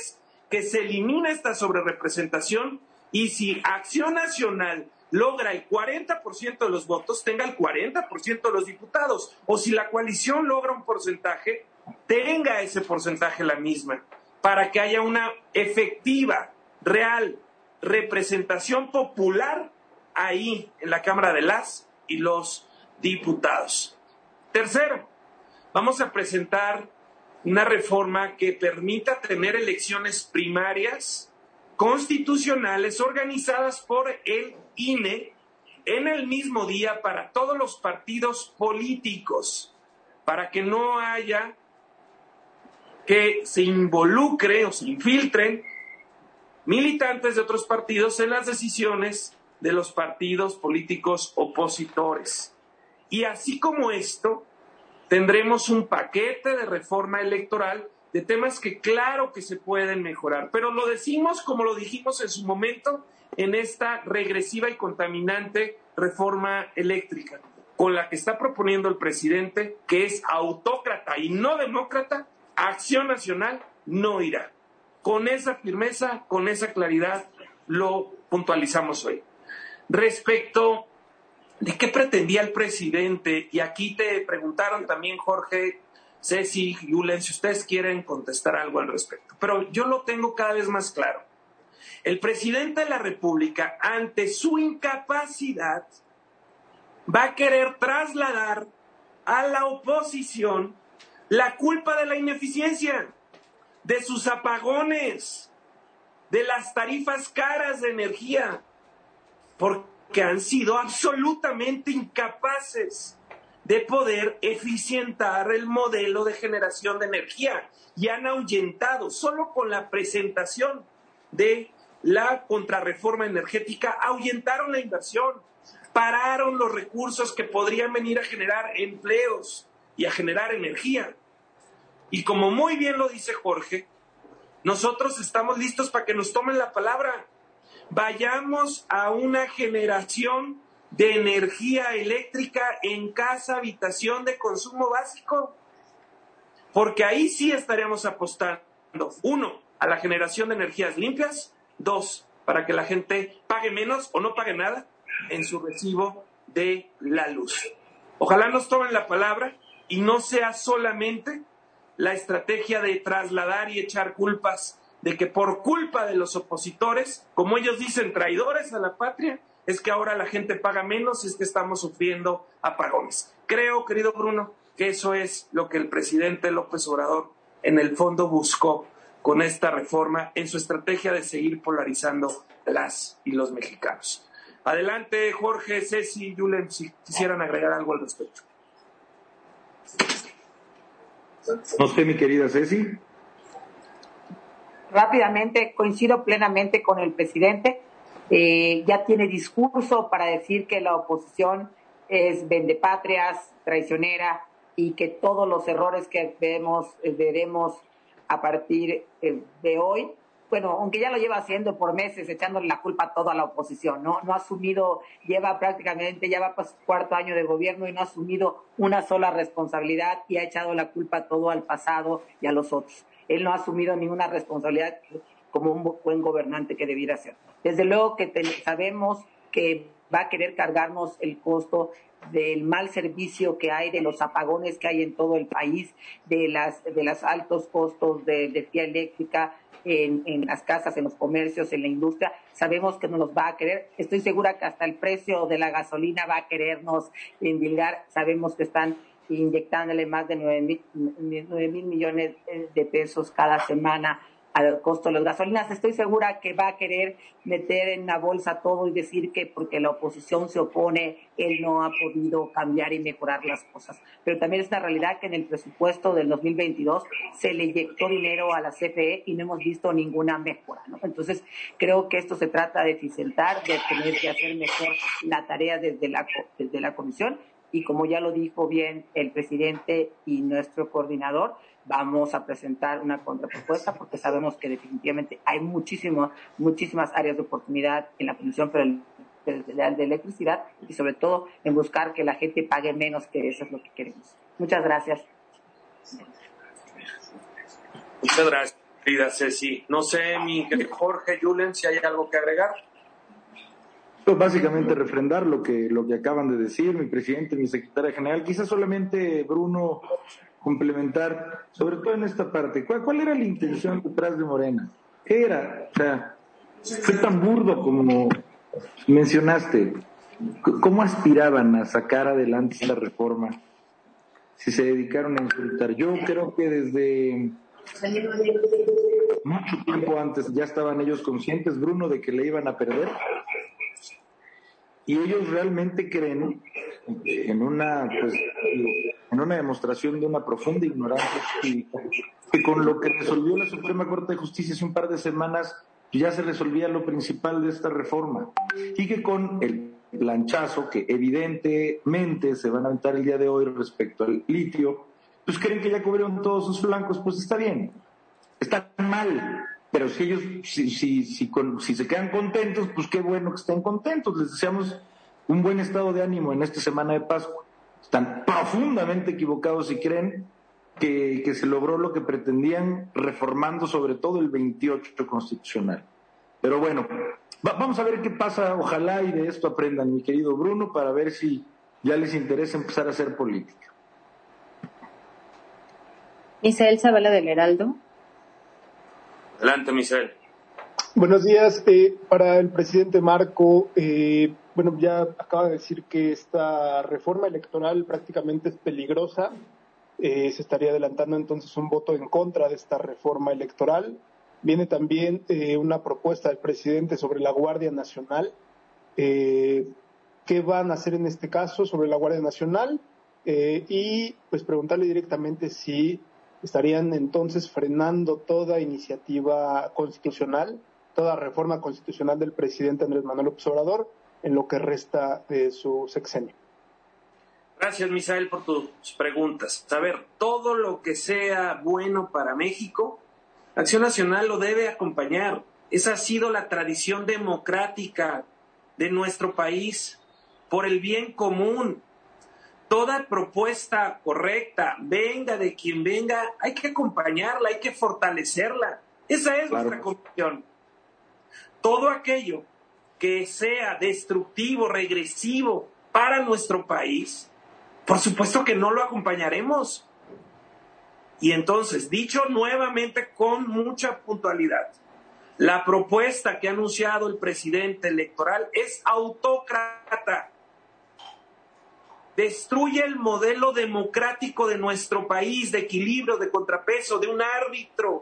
que se elimine esta sobrerepresentación y si Acción Nacional logra el cuarenta por ciento de los votos, tenga el cuarenta por ciento de los diputados. O si la coalición logra un porcentaje, tenga ese porcentaje la misma, para que haya una efectiva, real representación popular ahí en la Cámara de las y los Diputados. Tercero, vamos a presentar una reforma que permita tener elecciones primarias constitucionales organizadas por el I N E en el mismo día para todos los partidos políticos, para que no haya que se involucre o se infiltren militantes de otros partidos en las decisiones de los partidos políticos opositores. Y así como esto, tendremos un paquete de reforma electoral de temas que claro que se pueden mejorar, pero lo decimos como lo dijimos en su momento en esta regresiva y contaminante reforma eléctrica, con la que está proponiendo el presidente, que es autócrata y no demócrata. Acción Nacional no irá. Con esa firmeza, con esa claridad, lo puntualizamos hoy. Respecto de qué pretendía el presidente, y aquí te preguntaron también, Jorge, Ceci, Yulen, si ustedes quieren contestar algo al respecto, pero yo lo tengo cada vez más claro. El presidente de la República, ante su incapacidad, va a querer trasladar a la oposición la culpa de la ineficiencia, de sus apagones, de las tarifas caras de energía, porque han sido absolutamente incapaces de poder eficientar el modelo de generación de energía y han ahuyentado, solo con la presentación de la contrarreforma energética, ahuyentaron la inversión, pararon los recursos que podrían venir a generar empleos y a generar energía. Y como muy bien lo dice Jorge, nosotros estamos listos para que nos tomen la palabra. Vayamos a una generación de energía eléctrica en casa, habitación de consumo básico, porque ahí sí estaríamos apostando, uno, a la generación de energías limpias, dos, para que la gente pague menos o no pague nada en su recibo de la luz. Ojalá nos tomen la palabra y no sea solamente la estrategia de trasladar y echar culpas, de que por culpa de los opositores, como ellos dicen, traidores a la patria, es que ahora la gente paga menos, es que estamos sufriendo apagones. Creo, querido Bruno, que eso es lo que el presidente López Obrador en el fondo buscó con esta reforma en su estrategia de seguir polarizando las y los mexicanos. Adelante, Jorge, Ceci, Yulen, si quisieran agregar algo al respecto. No sé, mi querida Ceci. Rápidamente, coincido plenamente con el presidente. Eh, ya tiene discurso para decir que la oposición es vendepatrias, traicionera, y que todos los errores que vemos, eh, veremos a partir eh, de hoy, bueno, aunque ya lo lleva haciendo por meses, echándole la culpa a toda la oposición, ¿no? No ha asumido, lleva prácticamente, ya va para su cuarto año de gobierno y no ha asumido una sola responsabilidad y ha echado la culpa todo al pasado y a los otros. Él no ha asumido ninguna responsabilidad como un buen gobernante que debiera ser. Desde luego que te, sabemos que va a querer cargarnos el costo del mal servicio que hay, de los apagones que hay en todo el país, de las de los altos costos de, de energía eléctrica en, en las casas, en los comercios, en la industria. Sabemos que nos los va a querer. Estoy segura que hasta el precio de la gasolina va a querernos endilgar. Sabemos que están inyectándole más de nueve mil millones de pesos cada semana al costo de las gasolinas. Estoy segura que va a querer meter en la bolsa todo y decir que porque la oposición se opone, él no ha podido cambiar y mejorar las cosas. Pero también es una realidad que en el presupuesto del dos mil veintidós se le inyectó dinero a la C F E y no hemos visto ninguna mejora, ¿no? Entonces, creo que esto se trata de eficientar, de tener que hacer mejor la tarea desde la, desde la comisión. Y como ya lo dijo bien el presidente y nuestro coordinador, vamos a presentar una contrapropuesta porque sabemos que definitivamente hay muchísimas, muchísimas áreas de oportunidad en la Comisión Federal de Electricidad y sobre todo en buscar que la gente pague menos, que eso es lo que queremos. Muchas gracias. Muchas gracias. Querida Ceci, no sé, mi querido Jorge, Julen, si hay algo que agregar. Básicamente refrendar lo que, lo que acaban de decir mi presidente, mi secretaria general. Quizás solamente, Bruno, complementar, sobre todo en esta parte, ¿cuál, cuál era la intención detrás de Morena? ¿Qué era? O sea, fue tan burdo como mencionaste. ¿Cómo aspiraban a sacar adelante esta reforma si se dedicaron a insultar? Yo creo que desde mucho tiempo antes ya estaban ellos conscientes, Bruno, de que le iban a perder. Y ellos realmente creen en una, pues, en una demostración de una profunda ignorancia cívica, que con lo que resolvió la Suprema Corte de Justicia hace un par de semanas ya se resolvía lo principal de esta reforma, y que con el planchazo que evidentemente se van a aventar el día de hoy respecto al litio, pues creen que ya cubrieron todos sus flancos. Pues está bien, está mal. Pero si ellos, si, si, si, con, si se quedan contentos, pues qué bueno que estén contentos. Les deseamos un buen estado de ánimo en esta semana de Pascua. Están profundamente equivocados si creen que, que se logró lo que pretendían, reformando sobre todo el veintiocho constitucional. Pero bueno, va, vamos a ver qué pasa. Ojalá y de esto aprendan, mi querido Bruno, para ver si ya les interesa empezar a hacer política. Misael Zavala del Heraldo. Adelante, Misael. Buenos días. Eh, para el presidente Marco, eh, bueno, ya acaba de decir que esta reforma electoral prácticamente es peligrosa. Eh, se estaría adelantando entonces un voto en contra de esta reforma electoral. Viene también eh, una propuesta del presidente sobre la Guardia Nacional. Eh, ¿Qué van a hacer en este caso sobre la Guardia Nacional? Eh, y pues preguntarle directamente si estarían entonces frenando toda iniciativa constitucional, toda reforma constitucional del presidente Andrés Manuel López Obrador en lo que resta de su sexenio. Gracias, Misael, por tus preguntas. A ver, todo lo que sea bueno para México, Acción Nacional lo debe acompañar. Esa ha sido la tradición democrática de nuestro país, por el bien común. Toda propuesta correcta, venga de quien venga, hay que acompañarla, hay que fortalecerla. Esa es claro. Nuestra convicción. Todo aquello que sea destructivo, regresivo para nuestro país, por supuesto que no lo acompañaremos. Y entonces, dicho nuevamente con mucha puntualidad, la propuesta que ha anunciado el presidente electoral es autócrata. Destruye el modelo democrático de nuestro país, de equilibrio, de contrapeso, de un árbitro.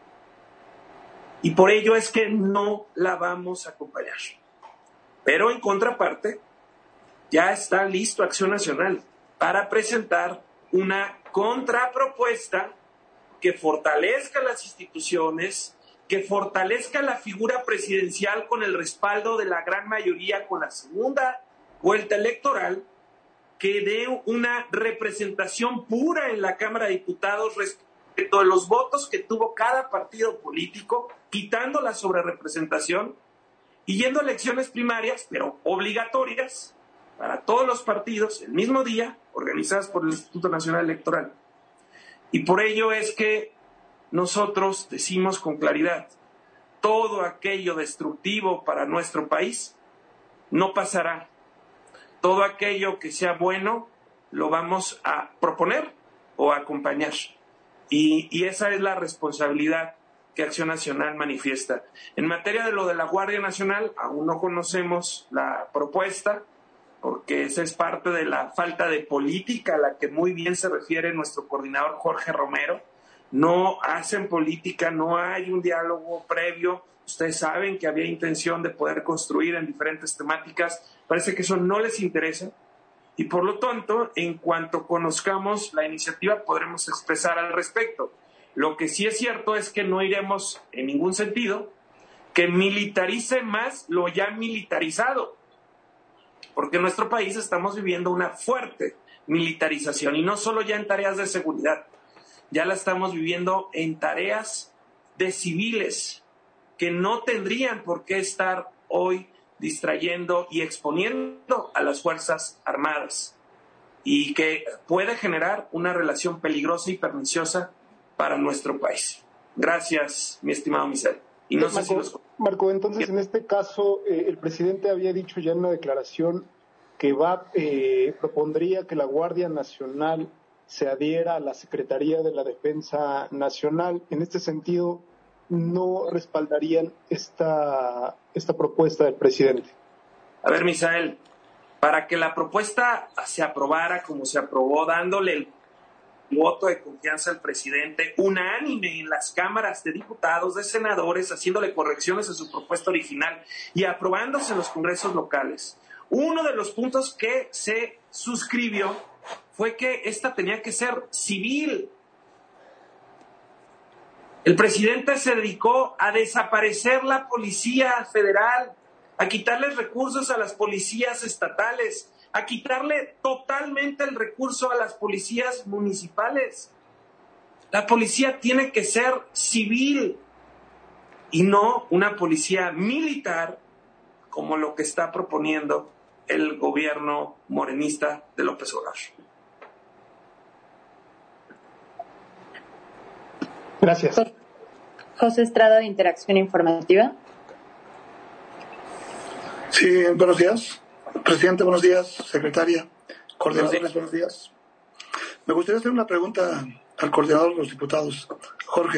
Y por ello es que no la vamos a acompañar. Pero en contraparte, ya está listo Acción Nacional para presentar una contrapropuesta que fortalezca las instituciones, que fortalezca la figura presidencial con el respaldo de la gran mayoría con la segunda vuelta electoral, que dé una representación pura en la Cámara de Diputados respecto de los votos que tuvo cada partido político, quitando la sobrerepresentación y yendo a elecciones primarias, pero obligatorias, para todos los partidos, el mismo día, organizadas por el Instituto Nacional Electoral. Y por ello es que nosotros decimos con claridad, todo aquello destructivo para nuestro país no pasará. Todo aquello que sea bueno lo vamos a proponer o a acompañar. Y, y esa es la responsabilidad que Acción Nacional manifiesta. En materia de lo de la Guardia Nacional, aún no conocemos la propuesta, porque esa es parte de la falta de política a la que muy bien se refiere nuestro coordinador Jorge Romero. No hacen política, no hay un diálogo previo. Ustedes saben que había intención de poder construir en diferentes temáticas. Parece que eso no les interesa. Y por lo tanto, en cuanto conozcamos la iniciativa, podremos expresar al respecto. Lo que sí es cierto es que no iremos en ningún sentido que militarice más lo ya militarizado. Porque en nuestro país estamos viviendo una fuerte militarización. Y no solo ya en tareas de seguridad. Ya la estamos viviendo en tareas de civiles que no tendrían por qué estar hoy distrayendo y exponiendo a las Fuerzas Armadas y que puede generar una relación peligrosa y perniciosa para nuestro país. Gracias, mi estimado Misael. Y no Marco, sé si los... Marco, entonces en este caso eh, el presidente había dicho ya en una declaración que va eh, propondría que la Guardia Nacional se adhiera a la Secretaría de la Defensa Nacional. En este sentido, ¿no respaldarían esta, esta propuesta del presidente? A ver, Misael, para que la propuesta se aprobara como se aprobó, dándole el voto de confianza al presidente unánime en las cámaras de diputados, de senadores, haciéndole correcciones a su propuesta original y aprobándose en los congresos locales. Uno de los puntos que se suscribió fue que esta tenía que ser civil. El presidente se dedicó a desaparecer la Policía Federal, a quitarles recursos a las policías estatales, a quitarle totalmente el recurso a las policías municipales. La policía tiene que ser civil y no una policía militar como lo que está proponiendo el gobierno morenista de López Obrador. Gracias. José Estrada, de Interacción Informativa. Sí, buenos días. Presidente, buenos días. Secretaria, coordinadores, buenos días. Me gustaría hacer una pregunta al coordinador de los diputados, Jorge.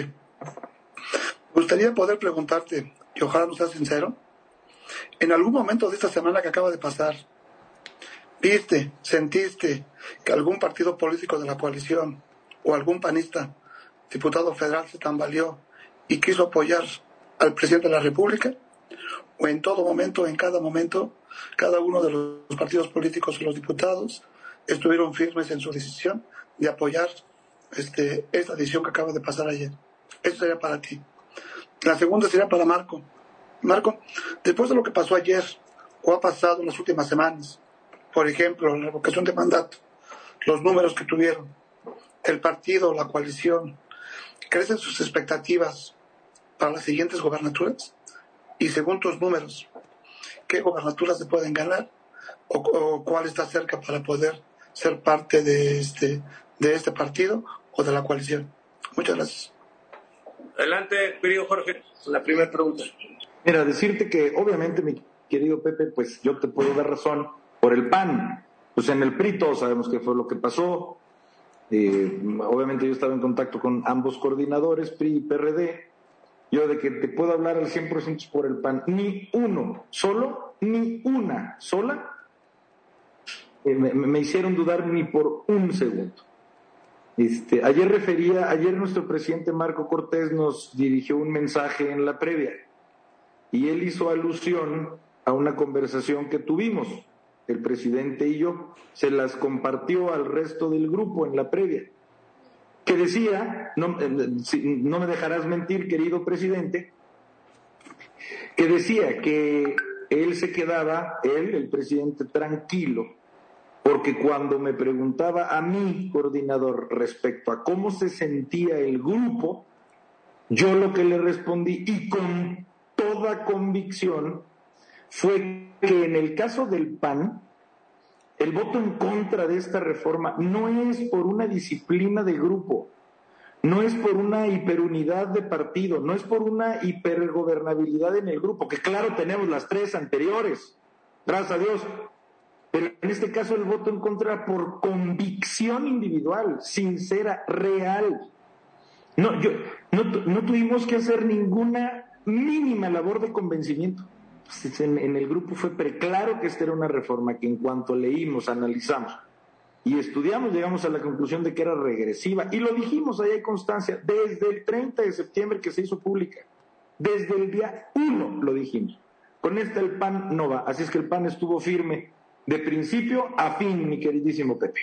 Me gustaría poder preguntarte, y ojalá no seas sincero, en algún momento de esta semana que acaba de pasar, ¿viste, sentiste que algún partido político de la coalición o algún panista, diputado federal, se tambaleó y quiso apoyar al presidente de la República? ¿O en todo momento, en cada momento, cada uno de los partidos políticos y los diputados estuvieron firmes en su decisión de apoyar este, esta decisión que acaba de pasar ayer? Eso sería para ti. La segunda sería para Marco. Marco, después de lo que pasó ayer o ha pasado en las últimas semanas, por ejemplo, la revocación de mandato, los números que tuvieron, el partido, la coalición, ¿crecen sus expectativas para las siguientes gobernaturas? Y según tus números, ¿qué gobernaturas se pueden ganar? ¿O, o cuál está cerca para poder ser parte de este, de este partido o de la coalición? Muchas gracias. Adelante, querido Jorge, la primera pregunta. Mira, decirte que obviamente, mi querido Pepe, pues yo te puedo dar razón por el P A N. Pues en el P R I todos sabemos qué fue lo que pasó. Eh, obviamente yo estaba en contacto con ambos coordinadores, P R I y P R D. Yo de que te puedo hablar al cien por ciento por el P A N, ni uno solo, ni una sola, eh, me, me hicieron dudar ni por un segundo. Este, ayer refería, ayer nuestro presidente Marco Cortés nos dirigió un mensaje en la previa y él hizo alusión a una conversación que tuvimos, el presidente y yo, se las compartió al resto del grupo en la previa, que decía, no, no me dejarás mentir, querido presidente, que decía que él se quedaba, él, el presidente, tranquilo, porque cuando me preguntaba a mi coordinador respecto a cómo se sentía el grupo, yo lo que le respondí, y con toda convicción, fue que en el caso del P A N, el voto en contra de esta reforma no es por una disciplina de grupo, no es por una hiperunidad de partido, no es por una hipergobernabilidad en el grupo, que claro tenemos las tres anteriores, gracias a Dios, pero en este caso el voto en contra por convicción individual, sincera, real. No, yo, no, no tuvimos que hacer ninguna mínima labor de convencimiento. En, en el grupo fue preclaro que esta era una reforma que en cuanto leímos, analizamos y estudiamos, llegamos a la conclusión de que era regresiva, y lo dijimos, ahí hay constancia, desde el treinta de septiembre que se hizo pública, desde el día uno lo dijimos. Con esta el P A N no va, así es que el P A N estuvo firme de principio a fin, mi queridísimo Pepe.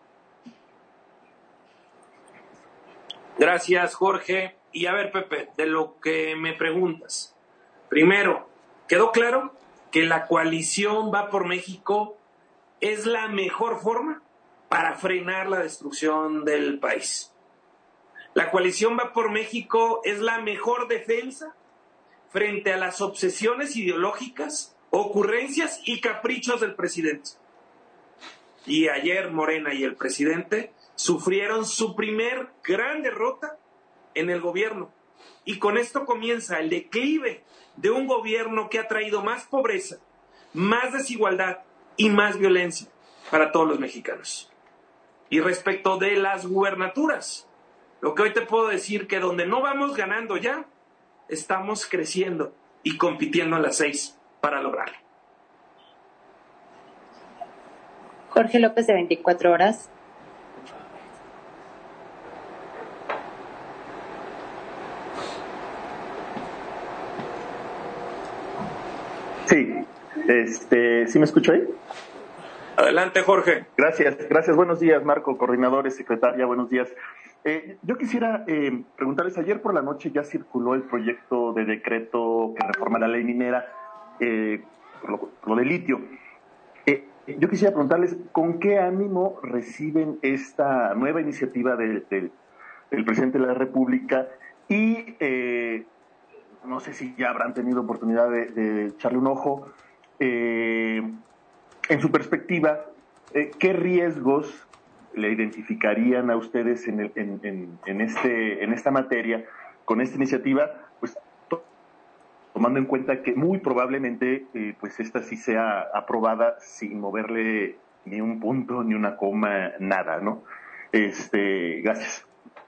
Gracias, Jorge. Y a ver, Pepe, de lo que me preguntas, primero, ¿quedó claro que la coalición Va por México es la mejor forma para frenar la destrucción del país? La coalición Va por México es la mejor defensa frente a las obsesiones ideológicas, ocurrencias y caprichos del presidente. Y ayer Morena y el presidente sufrieron su primer gran derrota en el gobierno, Y con esto comienza el declive de un gobierno que ha traído más pobreza, más desigualdad y más violencia para todos los mexicanos. Y respecto de las gubernaturas, lo que hoy te puedo decir que donde no vamos ganando ya, estamos creciendo y compitiendo en las seis para lograrlo. Jorge López, de veinticuatro horas. Sí, este, ¿sí me escucho ahí? Adelante, Jorge. Gracias, gracias. Buenos días, Marco, coordinadores, secretaria, buenos días. Eh, yo quisiera eh, preguntarles, ayer por la noche ya circuló el proyecto de decreto que reforma la ley minera, eh, lo, lo de litio. Eh, yo quisiera preguntarles, ¿con qué ánimo reciben esta nueva iniciativa de, de, del presidente de la República? Y eh, no sé si ya habrán tenido oportunidad de, de echarle un ojo. Eh, en su perspectiva, eh, ¿qué riesgos le identificarían a ustedes en, el, en, en, en, este, en esta materia con esta iniciativa? Pues to, tomando en cuenta que muy probablemente eh, pues esta sí sea aprobada sin moverle ni un punto, ni una coma, nada, ¿no? Este, gracias.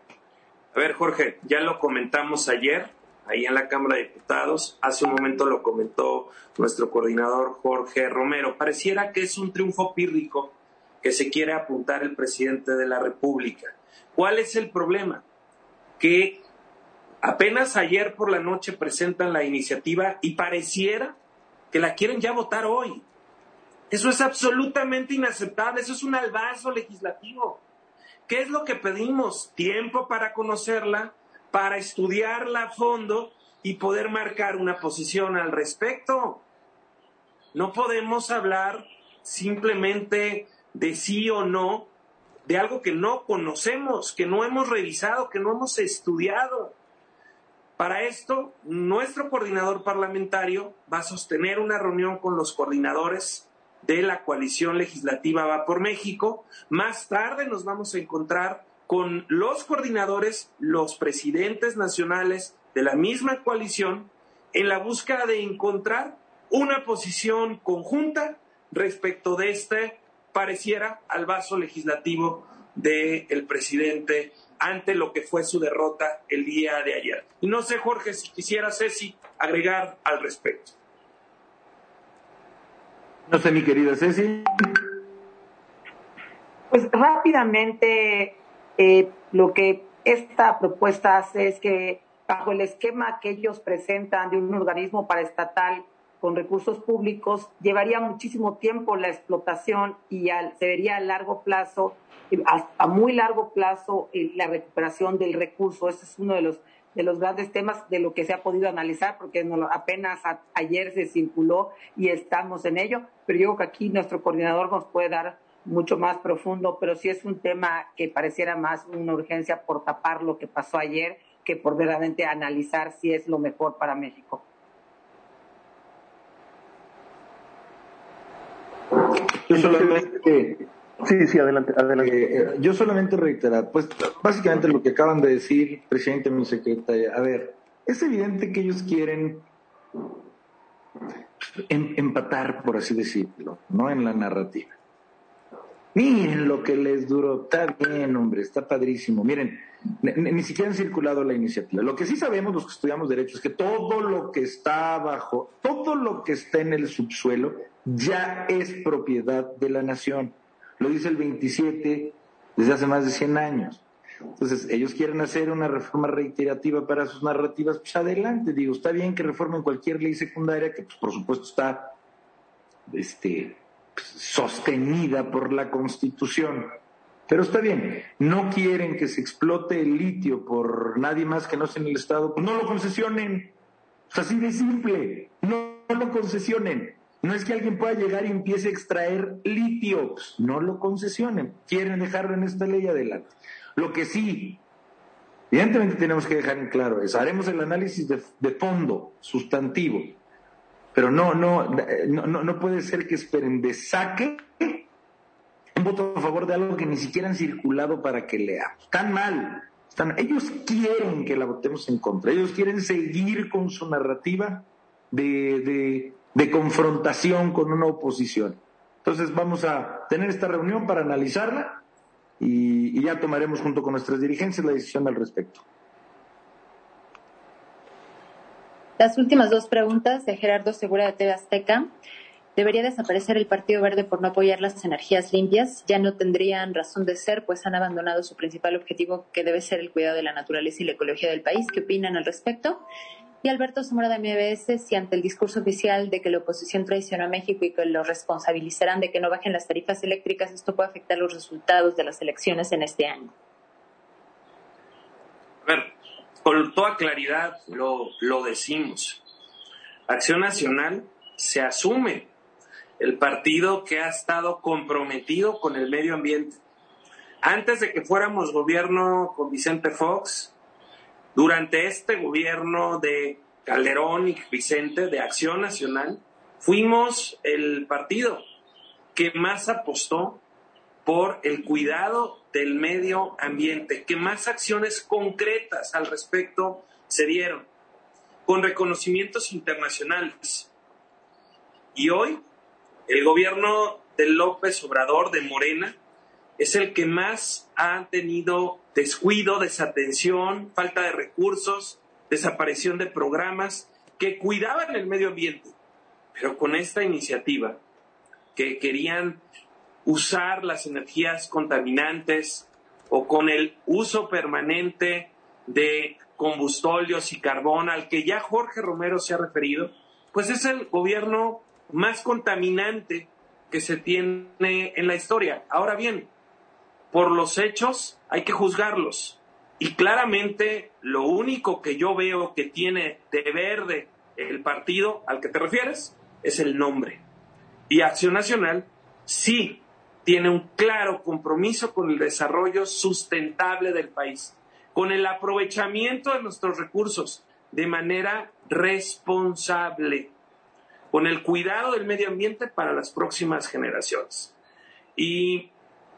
A ver, Jorge, ya lo comentamos ayer, ahí en la Cámara de Diputados. Hace un momento lo comentó nuestro coordinador Jorge Romero. Pareciera que es un triunfo pírrico que se quiere apuntar el presidente de la República. ¿Cuál es el problema? Que apenas ayer por la noche presentan la iniciativa y pareciera que la quieren ya votar hoy. Eso es absolutamente inaceptable, eso es un albazo legislativo. ¿Qué es lo que pedimos? Tiempo para conocerla, para estudiarla a fondo y poder marcar una posición al respecto. No podemos hablar simplemente de sí o no, de algo que no conocemos, que no hemos revisado, que no hemos estudiado. Para esto, nuestro coordinador parlamentario va a sostener una reunión con los coordinadores de la coalición legislativa Va por México. Más tarde nos vamos a encontrar con los coordinadores, los presidentes nacionales de la misma coalición, en la búsqueda de encontrar una posición conjunta respecto de este, pareciera, albazo legislativo del presidente ante lo que fue su derrota el día de ayer. Y no sé, Jorge, si quisiera, Ceci, agregar al respecto. No sé, mi querida Ceci. Pues rápidamente, eh, lo que esta propuesta hace es que bajo el esquema que ellos presentan de un organismo paraestatal con recursos públicos, llevaría muchísimo tiempo la explotación y al, se vería a largo plazo, a, a muy largo plazo, eh, la recuperación del recurso. Ese es uno de los de los grandes temas de lo que se ha podido analizar, porque no, apenas a, ayer se circuló y estamos en ello, pero yo creo que aquí nuestro coordinador nos puede dar mucho más profundo, pero sí es un tema que pareciera más una urgencia por tapar lo que pasó ayer que por verdaderamente analizar si es lo mejor para México. Yo solamente... Sí, sí, adelante, adelante. Eh, yo solamente reiterar, pues básicamente lo que acaban de decir, presidente, mi secretaria. A ver, es evidente que ellos quieren em, empatar, por así decirlo, ¿no? En la narrativa. Miren lo que les duró, está bien, hombre, está padrísimo. Miren, ni, ni siquiera han circulado la iniciativa. Lo que sí sabemos los que estudiamos derecho es que todo lo que está abajo, todo lo que está en el subsuelo, ya es propiedad de la nación. Lo dice el veintisiete desde hace más de cien años. Entonces, ellos quieren hacer una reforma reiterativa para sus narrativas, pues adelante, digo, está bien que reformen cualquier ley secundaria, que pues por supuesto está este, pues, sostenida por la Constitución. Pero está bien, no quieren que se explote el litio por nadie más que no sea en el Estado, pues no lo concesionen. Es así de simple, no, no lo concesionen. No es que alguien pueda llegar y empiece a extraer litio, pues no lo concesionen. Quieren dejarlo en esta ley, adelante. Lo que sí, evidentemente tenemos que dejar en claro es, haremos el análisis de, de fondo, sustantivo, pero no, no, no, no puede ser que esperen de saque un voto a favor de algo que ni siquiera han circulado para que leamos. Tan mal, Están, ellos quieren que la votemos en contra, ellos quieren seguir con su narrativa de, de, de confrontación con una oposición. Entonces vamos a tener esta reunión para analizarla y, y ya tomaremos junto con nuestras dirigencias la decisión al respecto. Las últimas dos preguntas de Gerardo Segura de T V Azteca. ¿Debería desaparecer el Partido Verde por no apoyar las energías limpias? Ya no tendrían razón de ser, pues han abandonado su principal objetivo, que debe ser el cuidado de la naturaleza y la ecología del país. ¿Qué opinan al respecto? Y Alberto Zamora de M B S, si ante el discurso oficial de que la oposición traicionó a México y que lo responsabilizarán de que no bajen las tarifas eléctricas, esto puede afectar los resultados de las elecciones en este año. A ver, con toda claridad lo, lo decimos. Acción Nacional se asume el partido que ha estado comprometido con el medio ambiente. Antes de que fuéramos gobierno con Vicente Fox, durante este gobierno de Calderón y Vicente, de Acción Nacional, fuimos el partido que más apostó por el cuidado del medio ambiente, que más acciones concretas al respecto se dieron, con reconocimientos internacionales. Y hoy, el gobierno de López Obrador, de Morena, es el que más ha tenido descuido, desatención, falta de recursos, desaparición de programas que cuidaban el medio ambiente. Pero con esta iniciativa, que querían usar las energías contaminantes o con el uso permanente de combustóleos y carbón, al que ya Jorge Romero se ha referido, pues es el gobierno más contaminante que se tiene en la historia. Ahora bien, por los hechos hay que juzgarlos. Y claramente lo único que yo veo que tiene de verde el partido al que te refieres es el nombre. Y Acción Nacional sí tiene un claro compromiso con el desarrollo sustentable del país, con el aprovechamiento de nuestros recursos de manera responsable, con el cuidado del medio ambiente para las próximas generaciones. Y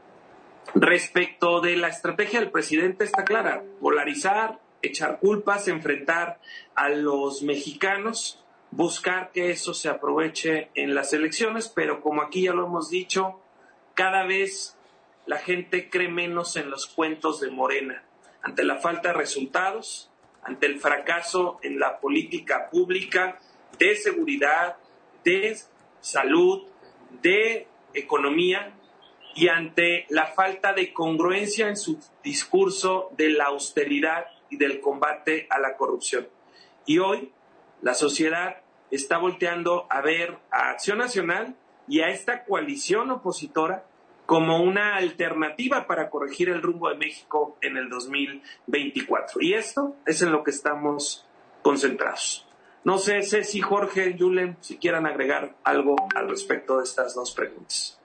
respecto de la estrategia del presidente está clara: polarizar, echar culpas, enfrentar a los mexicanos, buscar que eso se aproveche en las elecciones, pero como aquí ya lo hemos dicho, cada vez la gente cree menos en los cuentos de Morena, ante la falta de resultados, ante el fracaso en la política pública de seguridad, de salud, de economía, y ante la falta de congruencia en su discurso de la austeridad y del combate a la corrupción. Y hoy la sociedad está volteando a ver a Acción Nacional y a esta coalición opositora como una alternativa para corregir el rumbo de México en el dos mil veinticuatro. Y esto es en lo que estamos concentrados. No sé, Ceci, Jorge, Yulen, si quieran agregar algo al respecto de estas dos preguntas.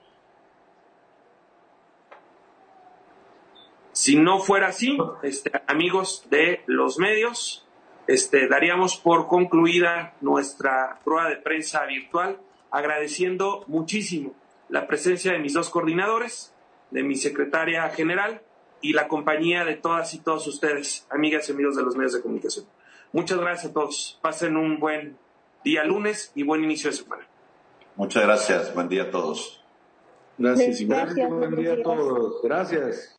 Si no fuera así, este, amigos de los medios, este, daríamos por concluida nuestra rueda de prensa virtual, agradeciendo muchísimo la presencia de mis dos coordinadores, de mi secretaria general y la compañía de todas y todos ustedes, amigas y amigos de los medios de comunicación. Muchas gracias a todos. Pasen un buen día lunes y buen inicio de semana. Muchas gracias. Buen día a todos. Gracias. Gracias, Buen día a todos. Gracias.